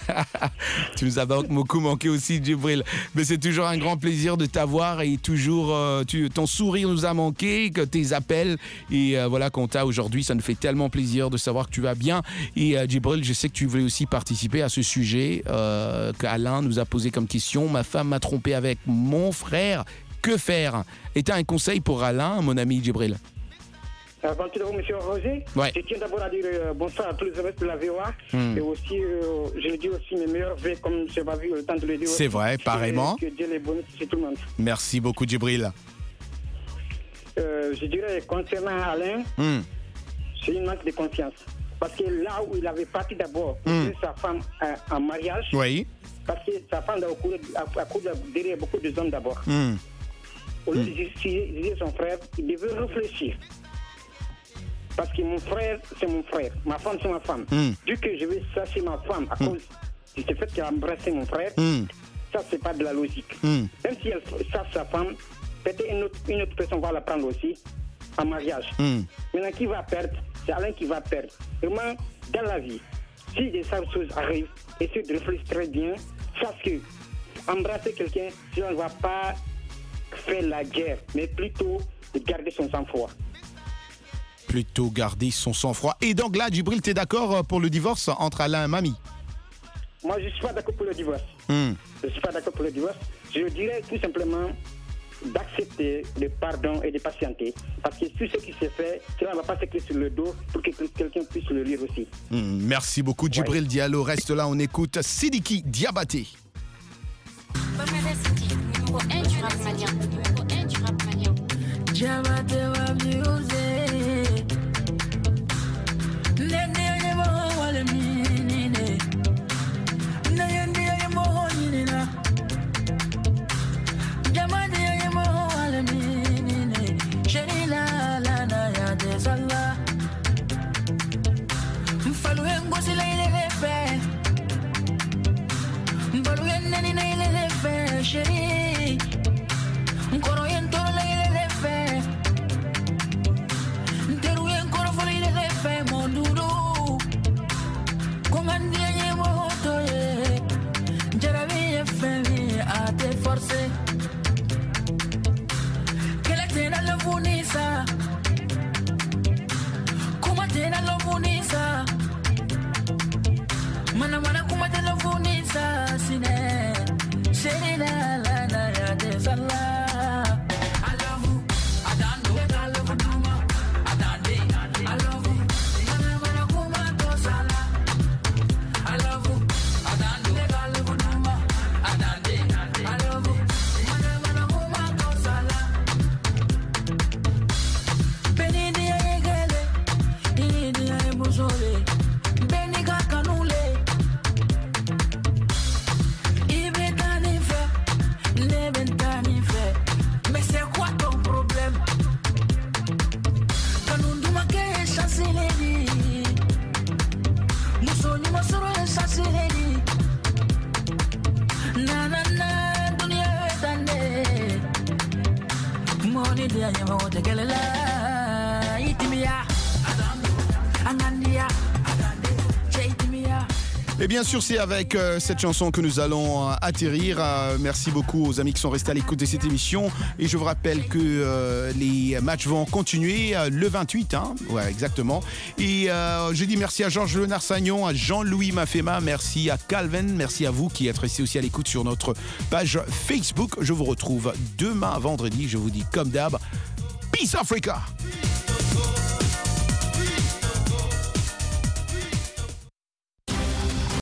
Tu nous as beaucoup manqué aussi, Djibril. Mais c'est toujours un grand plaisir de t'avoir et toujours euh, tu, ton sourire nous a manqué, que tes appels et euh, voilà qu'on t'a aujourd'hui, ça nous fait tellement plaisir de savoir que tu vas bien. Et euh, Djibril, je sais que tu voulais aussi participer à ce sujet euh, qu'Alain nous a posé comme question. Ma femme m'a trompé avec mon frère. Que faire? Et tu as un conseil pour Alain, mon ami Djibril? Avant tout d'abord, M. Roger, ouais. je tiens d'abord à dire euh, bonsoir à tous les amis de la V O A. Mm. Et aussi, euh, je le dis aussi mes meilleurs vœux, comme je n'ai pas vu le temps de le dire. C'est aussi. vrai, pareillement. Que, que Dieu les bénisse sur tout le monde. Merci beaucoup, Djibril. Euh, je dirais, concernant Alain, Mm. c'est une manque de confiance. Parce que là où il avait parti d'abord, Mm. pour sa femme euh, en mariage, Oui. parce que sa femme a couru, a, a couru derrière beaucoup de hommes d'abord. Mm. Au lieu de justifier son frère, il devait réfléchir. Parce que mon frère, c'est mon frère. Ma femme, c'est ma femme. Mm. Vu que je vais chercher ma femme à Mm. cause de ce fait qu'elle a embrassé mon frère, Mm. ça, c'est pas de la logique. Mm. Même si elle cherche sa femme, peut-être une autre, une autre personne va la prendre aussi en mariage. Mm. Maintenant, qui va perdre? C'est Alain qui va perdre. Vraiment, dans la vie, si des choses arrivent, essayez de réfléchir très bien. Sache que embrasser quelqu'un, cela ne va pas faire la guerre, mais plutôt de garder son sang-froid. Plutôt garder son sang-froid. Et donc là, Djibril, t'es d'accord pour le divorce entre Alain et Mamie? Moi, je ne suis pas d'accord pour le divorce. Mm. Je ne suis pas d'accord pour le divorce. Je dirais tout simplement d'accepter le pardon et de patienter. Parce que tout ce qui s'est fait, cela ne va pas s'écrire sur le dos pour que quelqu'un puisse le lire aussi. Mm. Merci beaucoup, Djibril ouais. Diallo. Reste là, on écoute Sidiki Diabaté. Numéro un du rap malien. Numéro un du rap malien. Diabaté wa music. Chérie, nkoro yentoro la ile lefe, nteru yenkoro fo ile lefe monduro, komandi ye moto ye, jarabi ye femi a te forcer, kela tena lo bunisa, kuma tena lo bunisa, mana mana kuma tena lo bunisa sine. Chérie, la la la la des Allah. I love you, I don't know. I love you, Duma, I don't know. I love you, mana mana kuma to sala. I love you, I don't know. I love you, Duma, I don't know. I love you, mana mana kuma to sala. Beni dia egele, ini dia ebusole, beni kakanule. Mais c'est quoi ton problème? Quand nous demandons qu'est chassé les lits, nous sommes nous sommes chassés les lits. Na na na, dunia etande. Moni dia nyama wote kelela, itimia, angandia. Et bien sûr, c'est avec euh, cette chanson que nous allons euh, atterrir. Euh, merci beaucoup aux amis qui sont restés à l'écoute de cette émission. Et je vous rappelle que euh, les matchs vont continuer euh, le vingt-huit. Hein, ouais, exactement. Et euh, je dis merci à Georges Léonard Sagnon, à Jean-Louis Mafema, merci à Calvin, merci à vous qui êtes restés aussi à l'écoute sur notre page Facebook. Je vous retrouve demain vendredi. Je vous dis comme d'hab, Peace Africa!